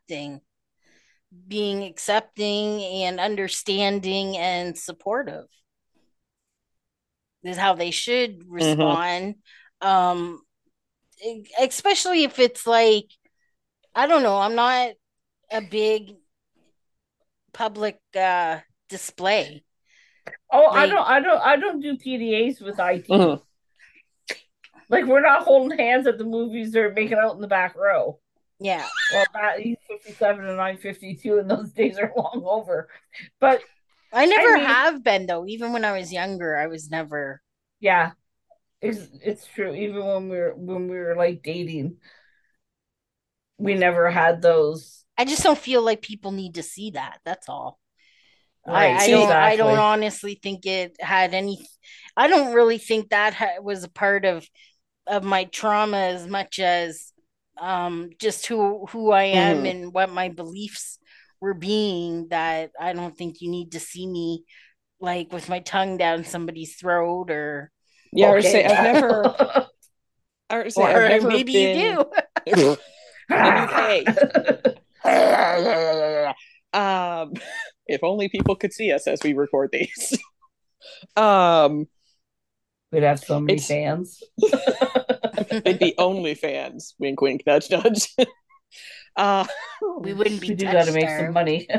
being accepting and understanding and supportive is how they should Hmm. respond. Um, Especially if it's like, I don't know, I'm not a big public display. Oh, Like, I don't do PDAs with Hmm. IT. Like we're not holding hands at the movies or making out in the back row. Yeah. Well, that he's 57 and I'm 52, and those days are long over. But I I never mean, have been though. Even when I was younger, I was never. yeah, it's true. Even when we were like dating, we never had those. I just don't feel like people need to see that. That's all. Right, See, I don't exactly. honestly think it had any. I don't really think that was a part of my trauma as much as just who I am mhm. and what my beliefs were being, that I don't think you need to see me like with my tongue down somebody's throat, Yeah, Okay, well. I've or never maybe you been do. in the UK. um, if only people could see us as we record these. um, We'd have so many it's fans. they'd be only fans. Wink, wink, nudge, nudge. uh, We wouldn't be We do touch got to make some starved. money.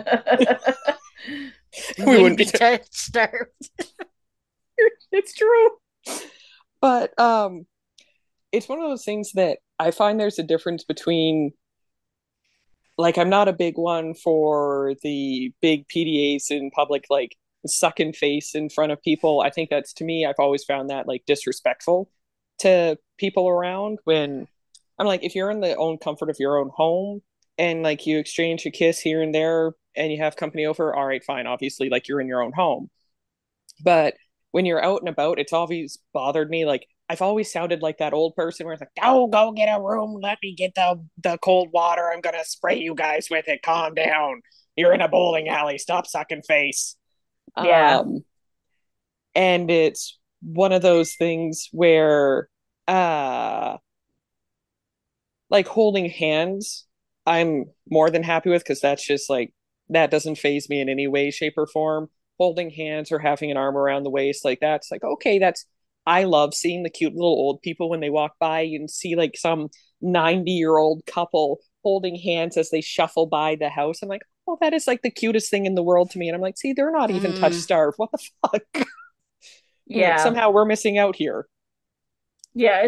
We we wouldn't wouldn't be. be touch starved. It's true, but it's one of those things that I find there's a difference between, like, I'm not a big one for the big PDAs in public, like sucking face in front of people. I think that's, to me, I've always found that like disrespectful to people around. When I'm like, if you're in the own comfort of your own home and like you exchange a kiss here and there and you have company over, all right, fine. Obviously, like you're in your own home. But when you're out and about, it's always bothered me. Like I've always sounded like that old person where it's like, "Oh, go get a room. Let me get the cold water. I'm gonna spray you guys with it. Calm down. You're in a bowling alley. Stop sucking face." Yeah, Um, and it's one of those things where, uh, like holding hands, I'm more than happy with, because that's just like, that doesn't phase me in any way, shape, or form. Holding hands or having an arm around the waist, like that's like, okay, that's, I love seeing the cute little old people when they walk by. You can see like some 90-year-old couple holding hands as they shuffle by the house. I'm like, oh, that is like the cutest thing in the world to me. And I'm like, see, they're not even touch Mm. starved. What the fuck? I'm like, yeah, somehow we're missing out here. yeah.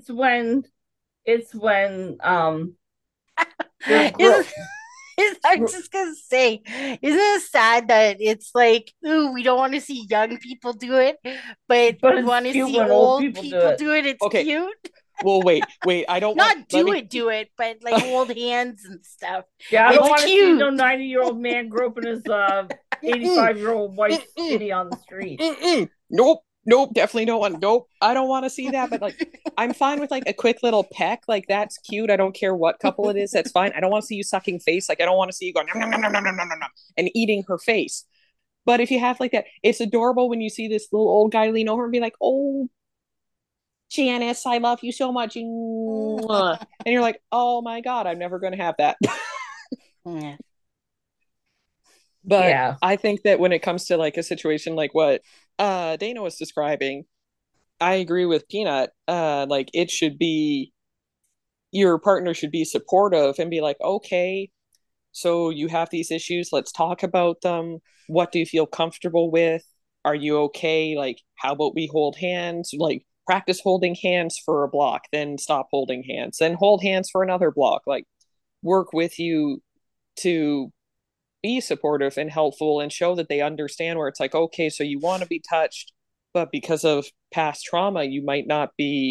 It's when there's Isn't I'm just gonna say, isn't it sad that it's like, ooh, we don't want to see young people do it, but but we it's want to cute see when old old people do people it. do it? It's Okay, cute. well, wait. I don't want, Not let me, do it, but like hold hands and stuff. Yeah, I I'm don't It's like, want to see cute. no 90-year-old man groping his mm-mm, 85-year-old wife's mm-mm, titty on the street. mm-mm. Nope, definitely don't want. Nope, I don't want to see that. But like, I'm fine with like a quick little peck. Like that's cute. I don't care what couple it is. That's fine. I don't want to see you sucking face. Like I don't want to see you going nom, nom, nom, nom, nom, nom, nom, nom, and eating her face. But if you have like that, it's adorable when you see this little old guy lean over and be like, "Oh, Janice, I love you so much," and you're like, "Oh my god, I'm never going to have that." Yeah. But Yeah, I think that when it comes to like a situation like what Dana was describing, I agree with Peanut. Like it should be, your partner should be supportive and be like, okay, so you have these issues. Let's talk about them. What do you feel comfortable with? Are you okay? Like, how about we hold hands? Like, practice holding hands for a block, then stop holding hands, then hold hands for another block. Like, work with you to be supportive and helpful and show that they understand, where it's like, okay, so you want to be touched, but because of past trauma, you might not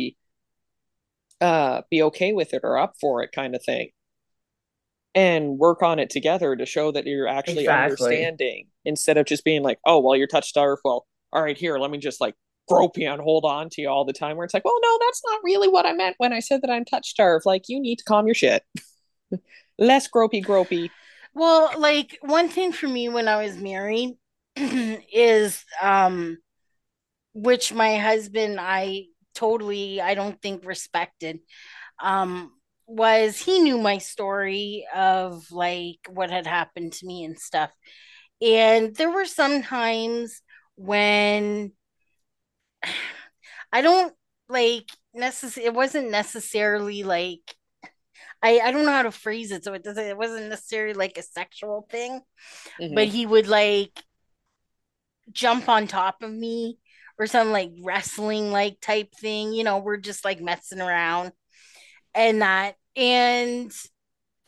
be okay with it or up for it, kind of thing, and work on it together to show that you're actually exactly. understanding, instead of just being like, oh, well, you're touch starved, well, all right, here, let me just like grope you and hold on to you all the time, where it's like, well, no, that's not really what I meant when I said that I'm touch starved. Like, you need to calm your shit. Less gropey. Well, like one thing for me when I was married is which my husband I don't think respected, um was he knew my story of like what had happened to me and stuff. And there were some times when I don't like it wasn't necessarily like I don't know how to phrase it, so it wasn't necessarily like a sexual thing, but Mm-hmm. he would like jump on top of me or some like wrestling like type thing. We're just like messing around and that. And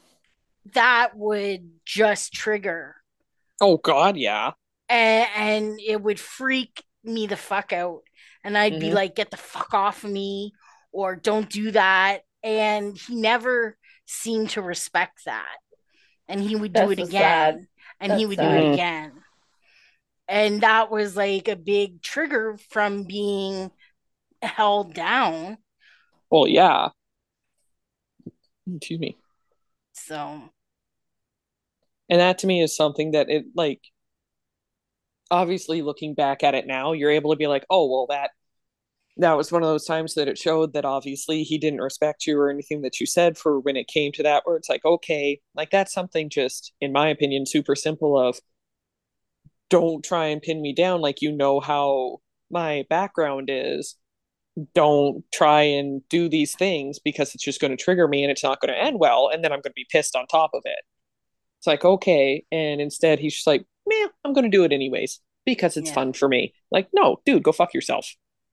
that would just trigger, Oh God, yeah. and it would freak me the fuck out. And I'd be Hmm. like, get the fuck off of me, or don't do that. And he never seemed to respect that. And he would do That's it so sad. again, and he That's would do it sad. Hmm. again. And that was like a big trigger from being held down. Well, yeah. Excuse me. So, And that to me is something that it like obviously looking back at it now, you're able to be like, oh well, that was one of those times that it showed that obviously he didn't respect you or anything that you said for when it came to that, where it's like, okay, like that's something just, in my opinion, super simple of don't try and pin me down like you know how my background is. Don't try and do these things because it's just going to trigger me and it's not going to end well. And then I'm going to be pissed on top of it. It's like, okay. And instead, he's just like, man, I'm going to do it anyways because it's yeah. fun for me. Like, no, dude, go fuck yourself.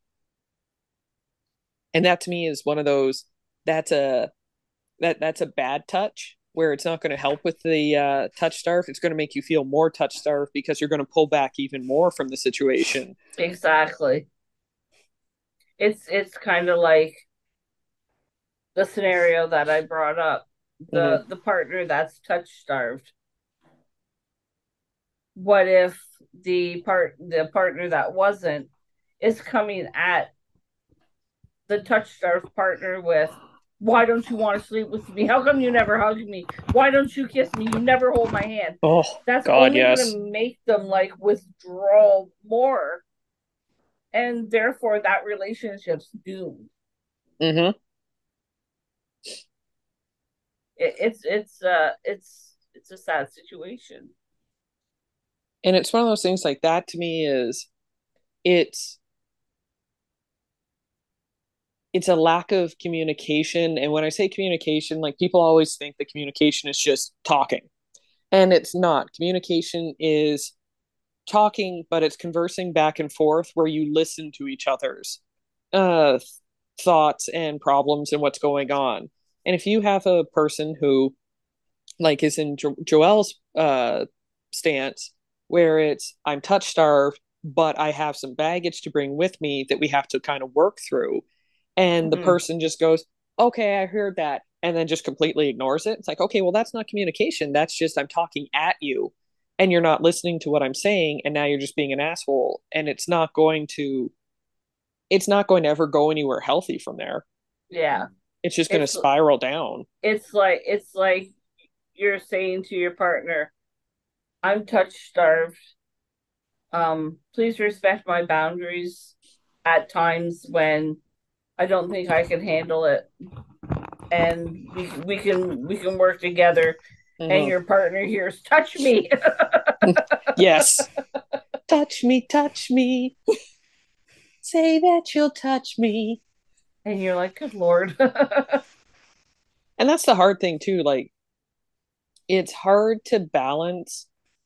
And that to me is one of those that's a that's a bad touch where it's not going to help with the touch starve. It's going to make you feel more touch starved because you're going to pull back even more from the situation. Exactly. It's kind of like the scenario that I brought up. Mm-hmm. The partner that's touch starved. What if the partner that wasn't is coming at the touch starved partner with, why don't you want to sleep with me? How come you never hug me? Why don't you kiss me? You never hold my hand. Oh That's God, only going yes. to make them like withdraw more, and therefore that relationship's doomed. Mm-hmm. It's a sad situation. And it's one of those things like that to me is it's it's a lack of communication. And when I say communication, like people always think that communication is just talking. And it's not. Communication is talking, but it's conversing back and forth where you listen to each other's uh, thoughts and problems and what's going on. And if you have a person who, like, is in Joelle's stance, where it's, I'm touch starved, but I have some baggage to bring with me that we have to kind of work through. And the Mm-hmm. person just goes, okay, I heard that. And then just completely ignores it. It's like, okay, well, that's not communication. That's just, I'm talking at you and you're not listening to what I'm saying. And now you're just being an asshole. And it's not going to ever go anywhere healthy from there. Yeah, It's just going to it's spiral down. it's like you're saying to your partner, I'm touch starved. Please respect my boundaries at times when I don't think I can handle it, and we can work together. And Mm-hmm. your partner hears, "Touch me," Yes. Touch me, say that you'll touch me. and you're like, "Good Lord." And that's the hard thing, too. Like, it's hard to balance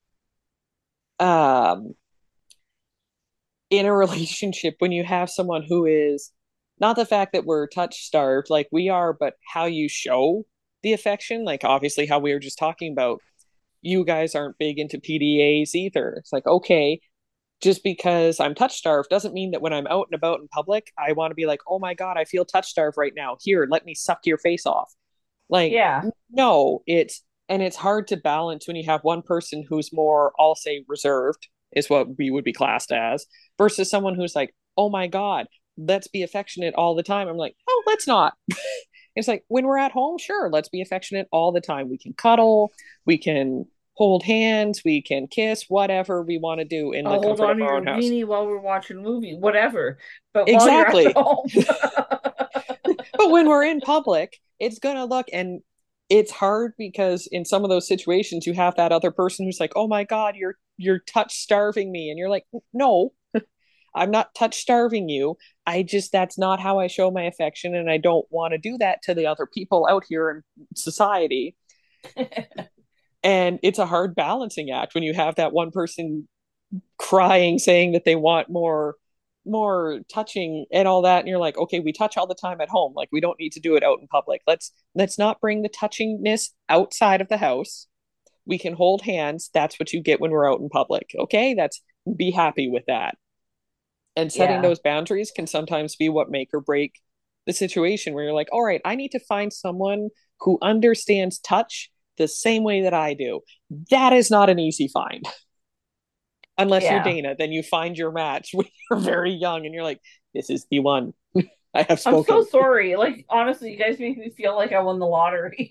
um, in a relationship when you have someone who is not the fact that we're touch starved like we are, but how you show the affection. Like, obviously, how we were just talking about, you guys aren't big into PDAs either. It's like, okay, just because I'm touch starved doesn't mean that when I'm out and about in public, I want to be like, oh my God, I feel touch starved right now. Here, let me suck your face off. Like, Yeah. no, and it's hard to balance when you have one person who's more, I'll say, reserved, is what we would be classed as, versus someone who's like, oh my God, let's be affectionate all the time. I'm like, oh, let's not. It's like when we're at home, sure, let's be affectionate all the time. We can cuddle, we can hold hands, we can kiss, whatever we want to do in the I'll hold comfort of on to our your own house. weenie while we're watching a movie, whatever. But while you're at Exactly. home, But when we're in public, it's gonna look, and it's hard because in some of those situations you have that other person who's like, oh my God, you're touch starving me. And you're like, no, I'm not touch starving you. I just, that's not how I show my affection. And I don't want to do that to the other people out here in society. And it's a hard balancing act when you have that one person crying, saying that they want more more touching and all that, and you're like, okay, we touch all the time at home, like we don't need to do it out in public. Let's not bring the touchingness outside of the house. We can hold hands. That's what you get when we're out in public. Okay, that's be happy with that. And setting Yeah. those boundaries can sometimes be what make or break the situation where you're like, all right, I need to find someone who understands touch the same way that I do. That is not an easy find. Unless you're Yeah. Dana, then you find your match when you're very young and you're like, this is the one. I have I'm so spoken. sorry. Like, honestly, you guys make me feel like I won the lottery.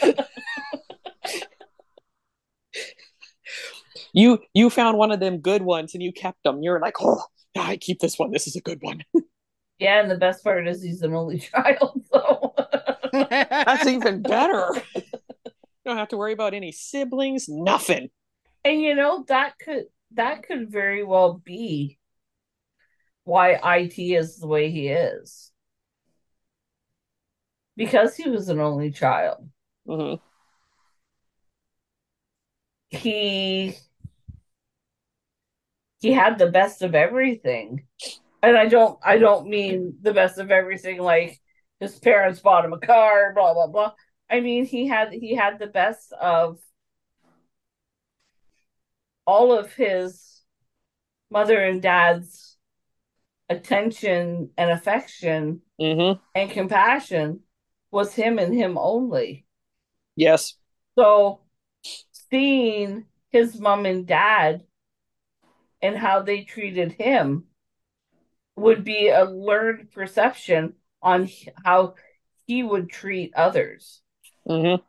You found one of them good ones and you kept them. You're like, oh, I keep this one. This is a good one. Yeah, and the best part is he's an only child, so That's even better. You don't have to worry about any siblings, nothing. and that could very well be why IT is the way he is. Because he was an only child. Mm-hmm. He he had the best of everything. And I don't mean the best of everything like his parents bought him a car, blah blah blah. I mean he had the best of all of his mother and dad's attention and affection Mm-hmm. and compassion was him and him only. Yes. So seeing his mom and dad and how they treated him would be a learned perception on how he would treat others. Mm-hmm.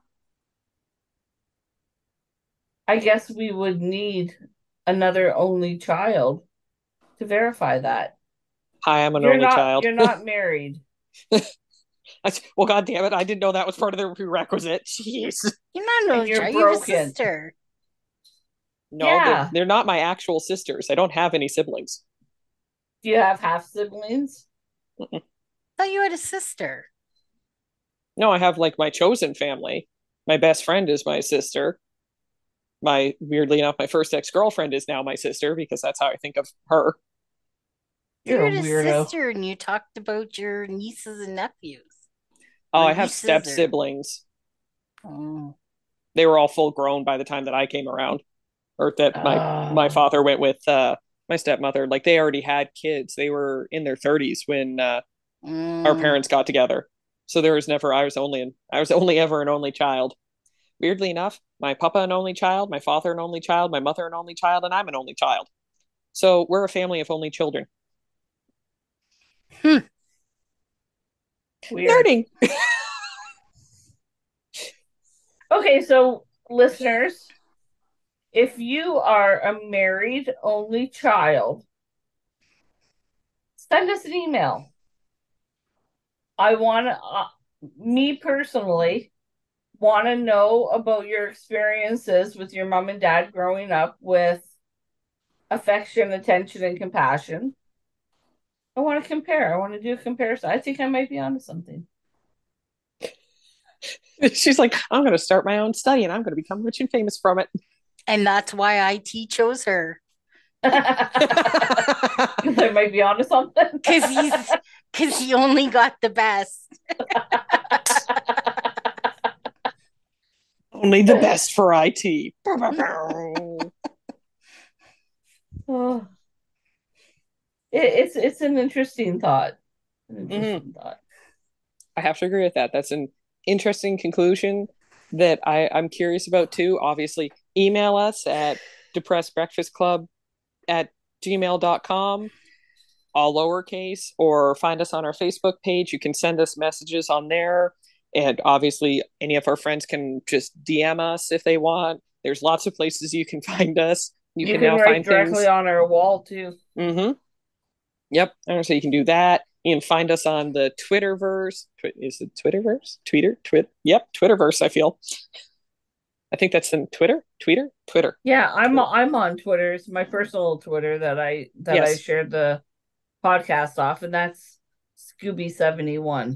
I guess we would need another only child to verify that. Hi, I'm an You're only not child. you're not married. Well, God damn it. I didn't know that was part of the prerequisite. Jeez. You're not an And only you're child. You have a broken. sister. No, Yeah. they're not my actual sisters. I don't have any siblings. Do you have half siblings? Mm-mm. I thought you had a sister. No, I have like my chosen family. My best friend is my sister. My weirdly enough, my first ex-girlfriend is now my sister because that's how I think of her. You're You a had a weirdo. sister, and you talked about your nieces and nephews, Oh, or I you have step scissor. siblings. Oh. They were all full grown by the time that I came around, or that my Oh, father went with my stepmother. Like they already had kids. They were in their 30s when our Mm. parents got together. So there was never I was only ever an only child. Weirdly enough, my papa an only child, my father an only child, my mother an only child, and I'm an only child. So we're a family of only children. Hmm. weird. Learning. Okay, so listeners, if you are a married only child, send us an email. I want to, me personally, want to know about your experiences with your mom and dad growing up with affection, attention, and compassion. I want to compare. I want to do a comparison. I think I might be onto something. She's like, I'm going to start my own study and I'm going to become rich and famous from it. And that's why IT chose her. Because I might be onto something. Because he only got the best. Only the best for IT. Oh, it's an interesting thought. An Mm-hmm. interesting thought. I have to agree with that. That's an interesting conclusion that I'm curious about too. Obviously, email us at depressedbreakfastclub at gmail.com, all lowercase, or find us on our Facebook page. You can send us messages on there. And obviously, any of our friends can just DM us if they want. There's lots of places you can find us. You You can can now write find directly things. on our wall too. Mm-hmm. Yep. So you can do that. You can find us on the Twitterverse. Is it Twitterverse? Yep, Twitterverse. I feel. I think that's in Twitter. Twitter. Yeah, I'm Twitter. I'm on Twitter. It's my personal Twitter that I Yes. shared the podcast off, and that's Scooby71.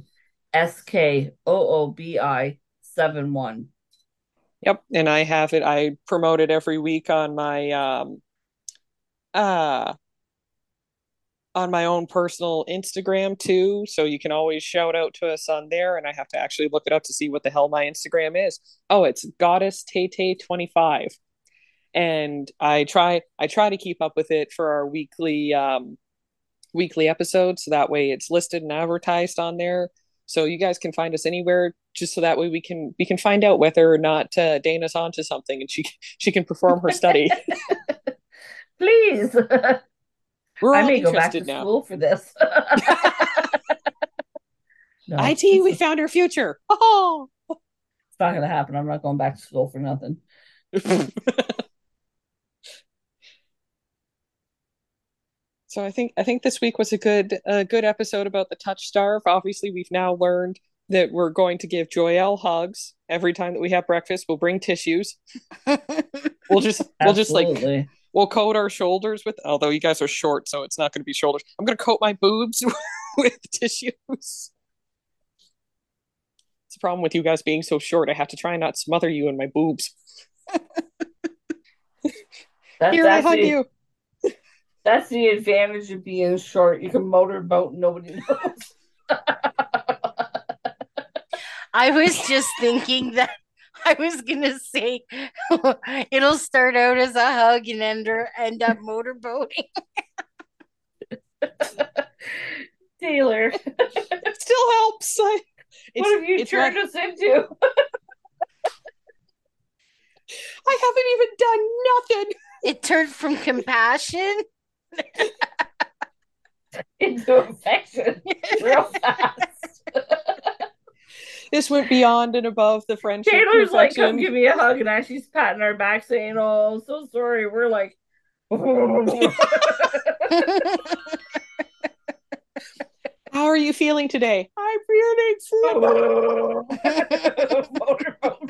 SKOOBI 71. Yep. And I have it. I promote it every week on my uh on my own personal Instagram too. So you can always shout out to us on there. And I have to actually look it up to see what the hell my Instagram is. Oh, it's Goddess Tay 25. And I try to keep up with it for our weekly episodes. So that way it's listed and advertised on there. So you guys can find us anywhere, just so that way we can find out whether or not Dana's onto something, and she can perform her study. Please. We're I all may go back to interested now. school for this. No, IT, we found our future. Oh, it's not going to happen. I'm not going back to school for nothing. So I think this week was a good episode about the touch starve. Obviously, we've now learned that we're going to give Joyelle hugs every time that we have breakfast. We'll bring tissues. We'll just like Absolutely. we'll coat our shoulders with. Although you guys are short, so it's not going to be shoulders. I'm going to coat my boobs with tissues. It's the problem with you guys being so short. I have to try and not smother you in my boobs. That's Here, I hug actually you. that's the advantage of being short. You can motorboat and nobody knows. I was just thinking that I was gonna say it'll start out as a hug and end up motorboating. Taylor, It still helps. what have you turned us into? I haven't even done nothing. It turned from compassion. Into affection real fast. This went beyond and above the friendship to Taylor's like, come affection. give me a hug, and as she's patting our back, saying, "Oh, I'm so sorry." We're like, How are you feeling today? I'm feeling motorboat.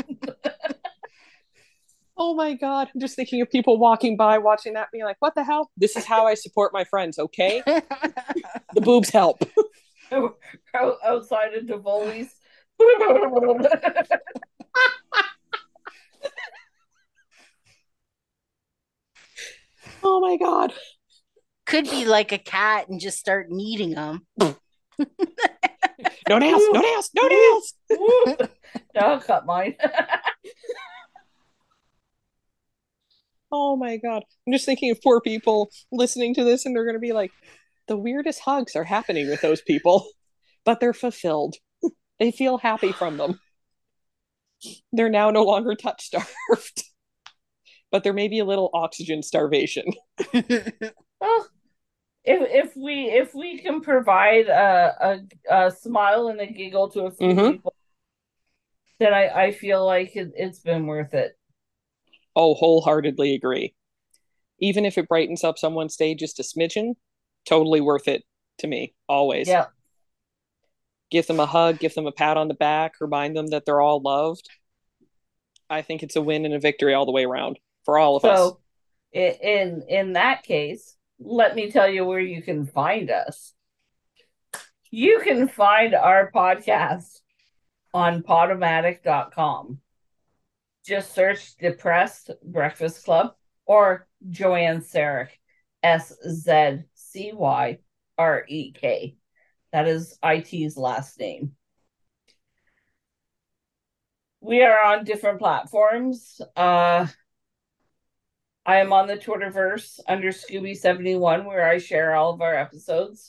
Oh my God. I'm just thinking of people walking by, watching that, being like, what the hell? This is how I support my friends, okay? The boobs help. Outside of Tivoli's. Oh my God. Could be like a cat and just start kneading them. No nails, no nails, no nails. No, I'll cut mine. Oh my God. I'm just thinking of poor people listening to this, and they're going to be like, the weirdest hugs are happening with those people, but they're fulfilled. They feel happy from them. They're now no longer touch starved, but there may be a little oxygen starvation. Well, if we can provide a smile and a giggle to a few people, then I feel like it's been worth it. Oh, wholeheartedly agree. Even if it brightens up someone's day just a smidgen, totally worth it to me, always. Yeah. Give them a hug, give them a pat on the back, remind them that they're all loved. I think it's a win and a victory all the way around for all of us. So in that case, let me tell you where you can find us. You can find our podcast on Podomatic.com. Just search Depressed Breakfast Club or Joanne Sarek, SZCYREK. That is IT's last name. We are on different platforms. I am on the Twitterverse under Scooby71, where I share all of our episodes.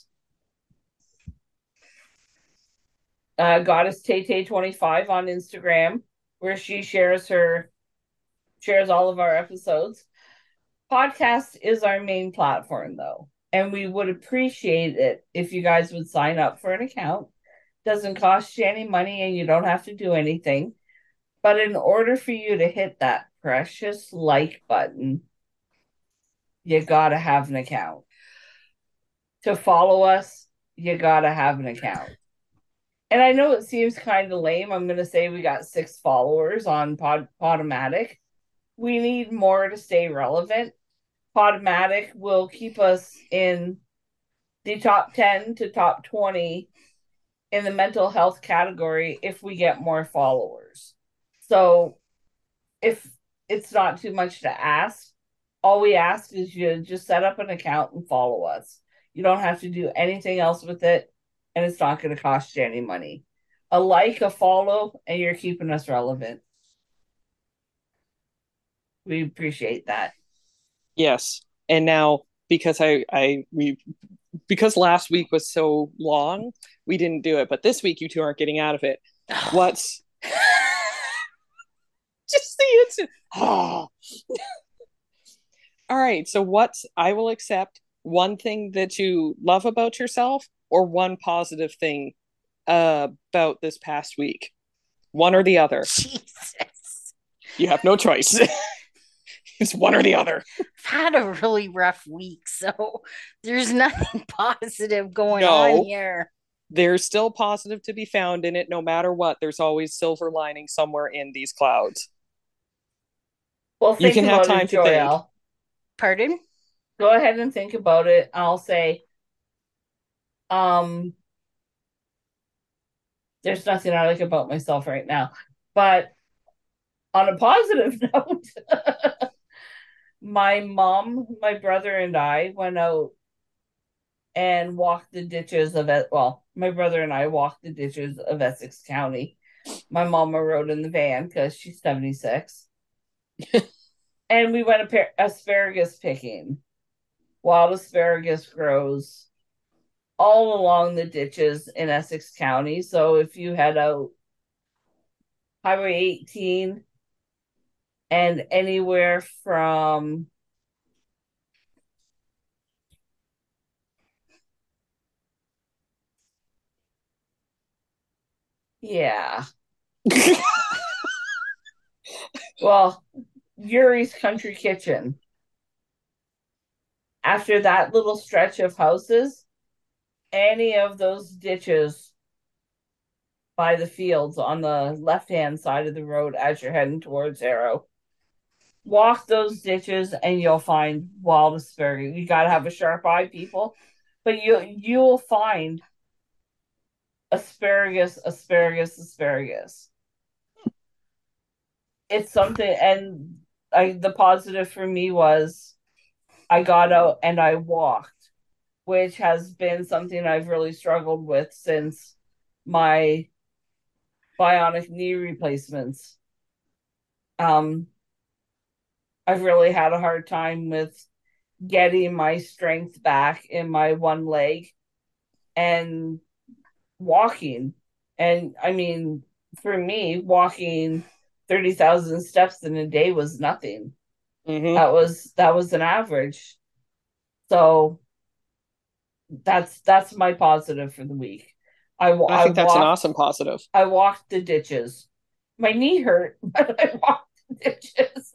Goddess Tay 25 on Instagram, where she shares all of our episodes. Podcast is our main platform, though, and we would appreciate it if you guys would sign up for an account. Doesn't cost you any money, and you don't have to do anything. But in order for you to hit that precious like button, you gotta have an account. To follow us, you gotta have an account. And I know it seems kind of lame. I'm going to say we got 6 followers on Podomatic. We need more to stay relevant. Podomatic will keep us in the top 10 to top 20 in the mental health category if we get more followers. So if it's not too much to ask, all we ask is you just set up an account and follow us. You don't have to do anything else with it, and it's not going to cost you any money. A like, a follow, and you're keeping us relevant. We appreciate that. Yes. And now because because last week was so long, we didn't do it. But this week you two aren't getting out of it. What's just the instant? Oh. All right. So what's I will accept one thing that you love about yourself or one positive thing about this past week. One or the other. Jesus. You have no choice. It's one or the other. I've had a really rough week, so there's nothing positive going on No, here. there's still positive to be found in it no matter what. There's always silver lining somewhere in these clouds. Well, You think can have about it, time to think. Joelle. Pardon? Go ahead and think about it. I'll say, um, there's nothing I like about myself right now. But on a positive note, my mom, my brother, and I went out and walked the ditches of it. Well, my brother and I walked the ditches of Essex County. My mama rode in the van because she's 76. And we went asparagus picking. Wild asparagus grows all along the ditches in Essex County. So if you head out Highway 18 and anywhere from yeah. Well, Yuri's Country Kitchen. After that little stretch of houses, any of those ditches by the fields on the left hand side of the road as you're heading towards Arrow. Walk those ditches and you'll find wild asparagus. You gotta have a sharp eye, people, but you'll find asparagus, asparagus, asparagus. It's something, and the positive for me was I got out and I walked, which has been something I've really struggled with since my bionic knee replacements. Um, I've really had a hard time with getting my strength back in my one leg and walking. And I mean, for me, walking 30,000 steps in a day was nothing. Mm-hmm. That was an average. So that's my positive for the week. I I think that's an walked awesome positive. I walked the ditches. My knee hurt, but I walked the ditches.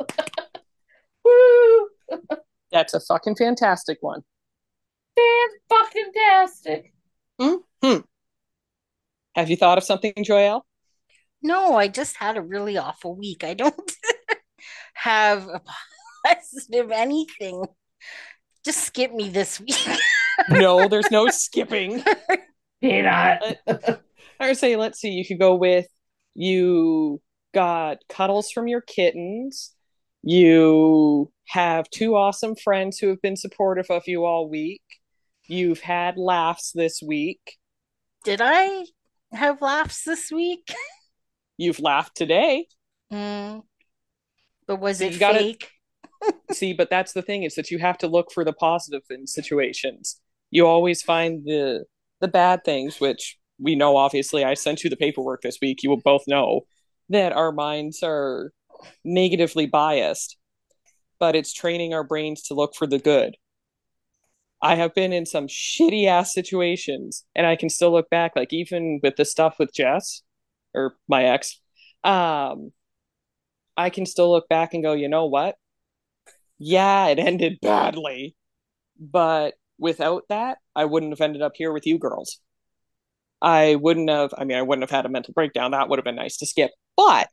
Woo! That's a fucking fantastic one. Fan fucking tastic. Mm-hmm. Have you thought of something, Joelle? No, I just had a really awful week. I don't have a positive anything. Just skip me this week. No, there's no skipping. Peanut. I would say, let's see, you could go with you got cuddles from your kittens. You have two awesome friends who have been supportive of you all week. You've had laughs this week. Did I have laughs this week? You've laughed today. Mm, but was So it you got to fake? see, but that's the thing is that you have to look for the positive in situations. You always find the bad things, which we know obviously I sent you the paperwork this week. You will both know that our minds are negatively biased, but it's training our brains to look for the good. I have been in some shitty ass situations and I can still look back, like even with the stuff with Jess or my ex, um, I can still look back and go, you know what? Yeah, it ended badly, but without that, I wouldn't have ended up here with you girls. I wouldn't have, I mean, I wouldn't have had a mental breakdown. That would have been nice to skip, but,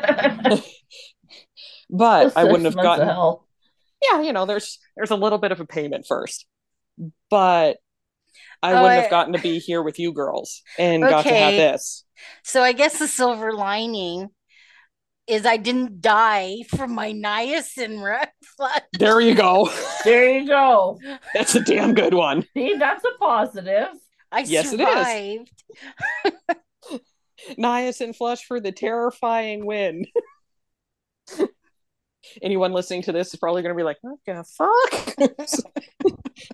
but Those I wouldn't 6 have months of gotten, hell. yeah, there's a little bit of a payment first, but I Oh, wouldn't have gotten to be here with you girls and got to have okay. this. So I guess the silver lining is I didn't die from my niacin reflux. There you go. There you go. That's a damn good one. See, that's a positive. I Yes, it is. survived. Niacin flush for the terrifying win. Anyone listening to this is probably going to be like, what the fuck?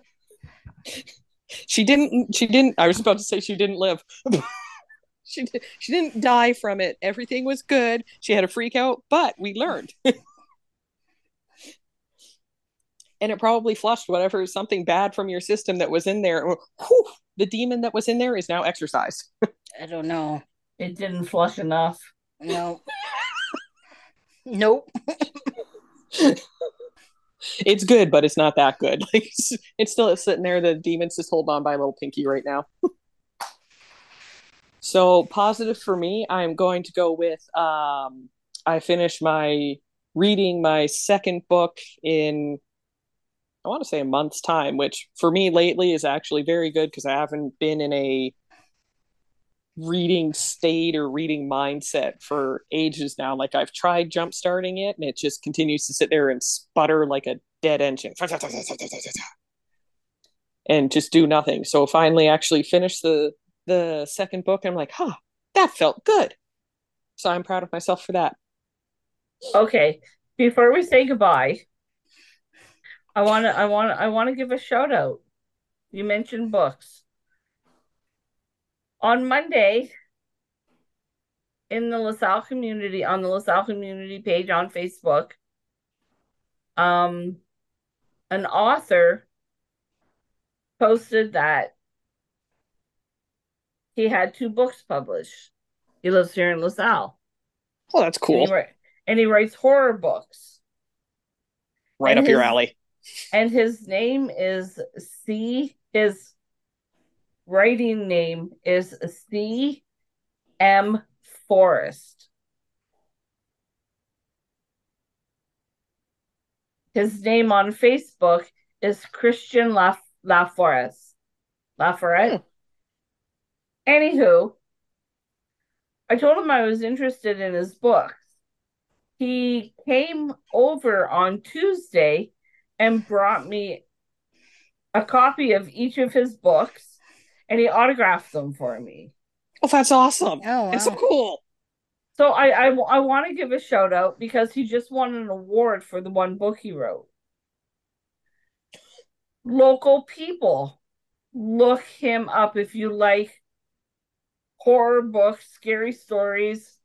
She didn't, I was about to say she didn't live. She didn't die from it. Everything was good. She had a freak out, but we learned. And it probably flushed whatever something bad from your system that was in there. Whew, the demon that was in there is now exorcised. I don't know. It didn't flush enough. No. Nope. It's good, but it's not that good. Like it's still sitting there. The demon's just holding on by a little pinky right now. So positive for me, I'm going to go with I finished my reading my second book in I want to say a month's time, which for me lately is actually very good because I haven't been in a reading state or reading mindset for ages now. Like I've tried jump starting it and it just continues to sit there and sputter like a dead engine and just do nothing. So finally actually finished the second book and I'm like, huh, that felt good. So I'm proud of myself for that. Okay. Before we say goodbye, I want to give a shout out. You mentioned books. On Monday, in the LaSalle community, on the LaSalle community page on Facebook, an author posted that he had 2 books published. He lives here in LaSalle. Oh, that's cool. And he writes horror books. Right up your alley. And his name is his writing name is C.M. Forrest. His name on Facebook is Christian Laforest. Anywho, I told him I was interested in his books. He came over on Tuesday and brought me a copy of each of his books, and he autographed them for me. Oh, that's awesome. Oh, wow. It's so cool. So I want to give a shout out because he just won an award for the one book he wrote. Local people, look him up if you like horror books, scary stories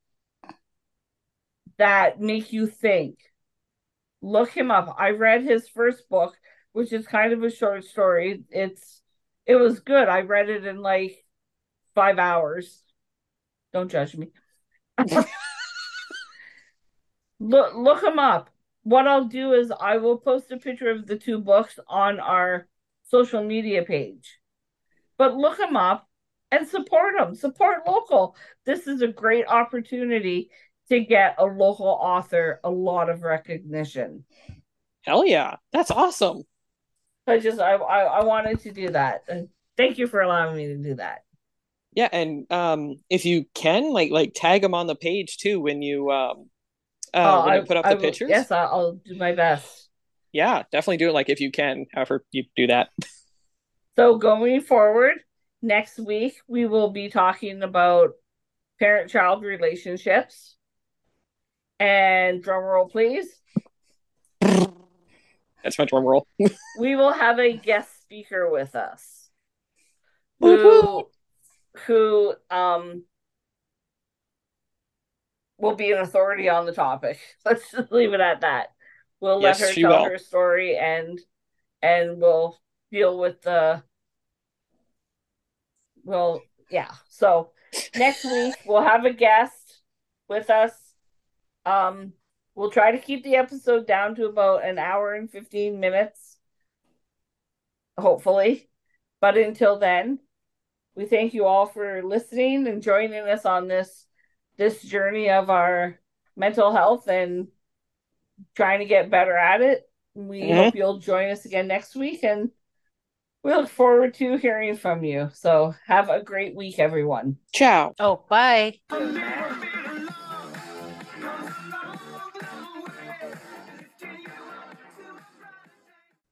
that make you think. Look him up. I read his first book, which is kind of a short story. It was good. I read it in like 5 hours. Don't judge me. Look him up. What I'll do is I will post a picture of the 2 books on our social media page. But look him up and support them. Support local. This is a great opportunity to get a local author a lot of recognition. Hell yeah. That's awesome. I wanted to do that. And thank you for allowing me to do that. Yeah, and if you can like tag them on the page too when you put up the pictures. Yes, I'll do my best. Yeah, definitely do it like if you can, however you do that. So going forward, next week we will be talking about parent-child relationships. And drum roll, please. That's my drum roll. We will have a guest speaker with us who will be an authority on the topic. Let's just leave it at that. We'll let her tell her story and we'll deal with So next week we'll have a guest with us. We'll try to keep the episode down to about an hour and 15 minutes, hopefully. But until then, we thank you all for listening and joining us on this journey of our mental health and trying to get better at it. We hope you'll join us again next week, and we look forward to hearing from you. So have a great week, everyone. Ciao. Oh, bye.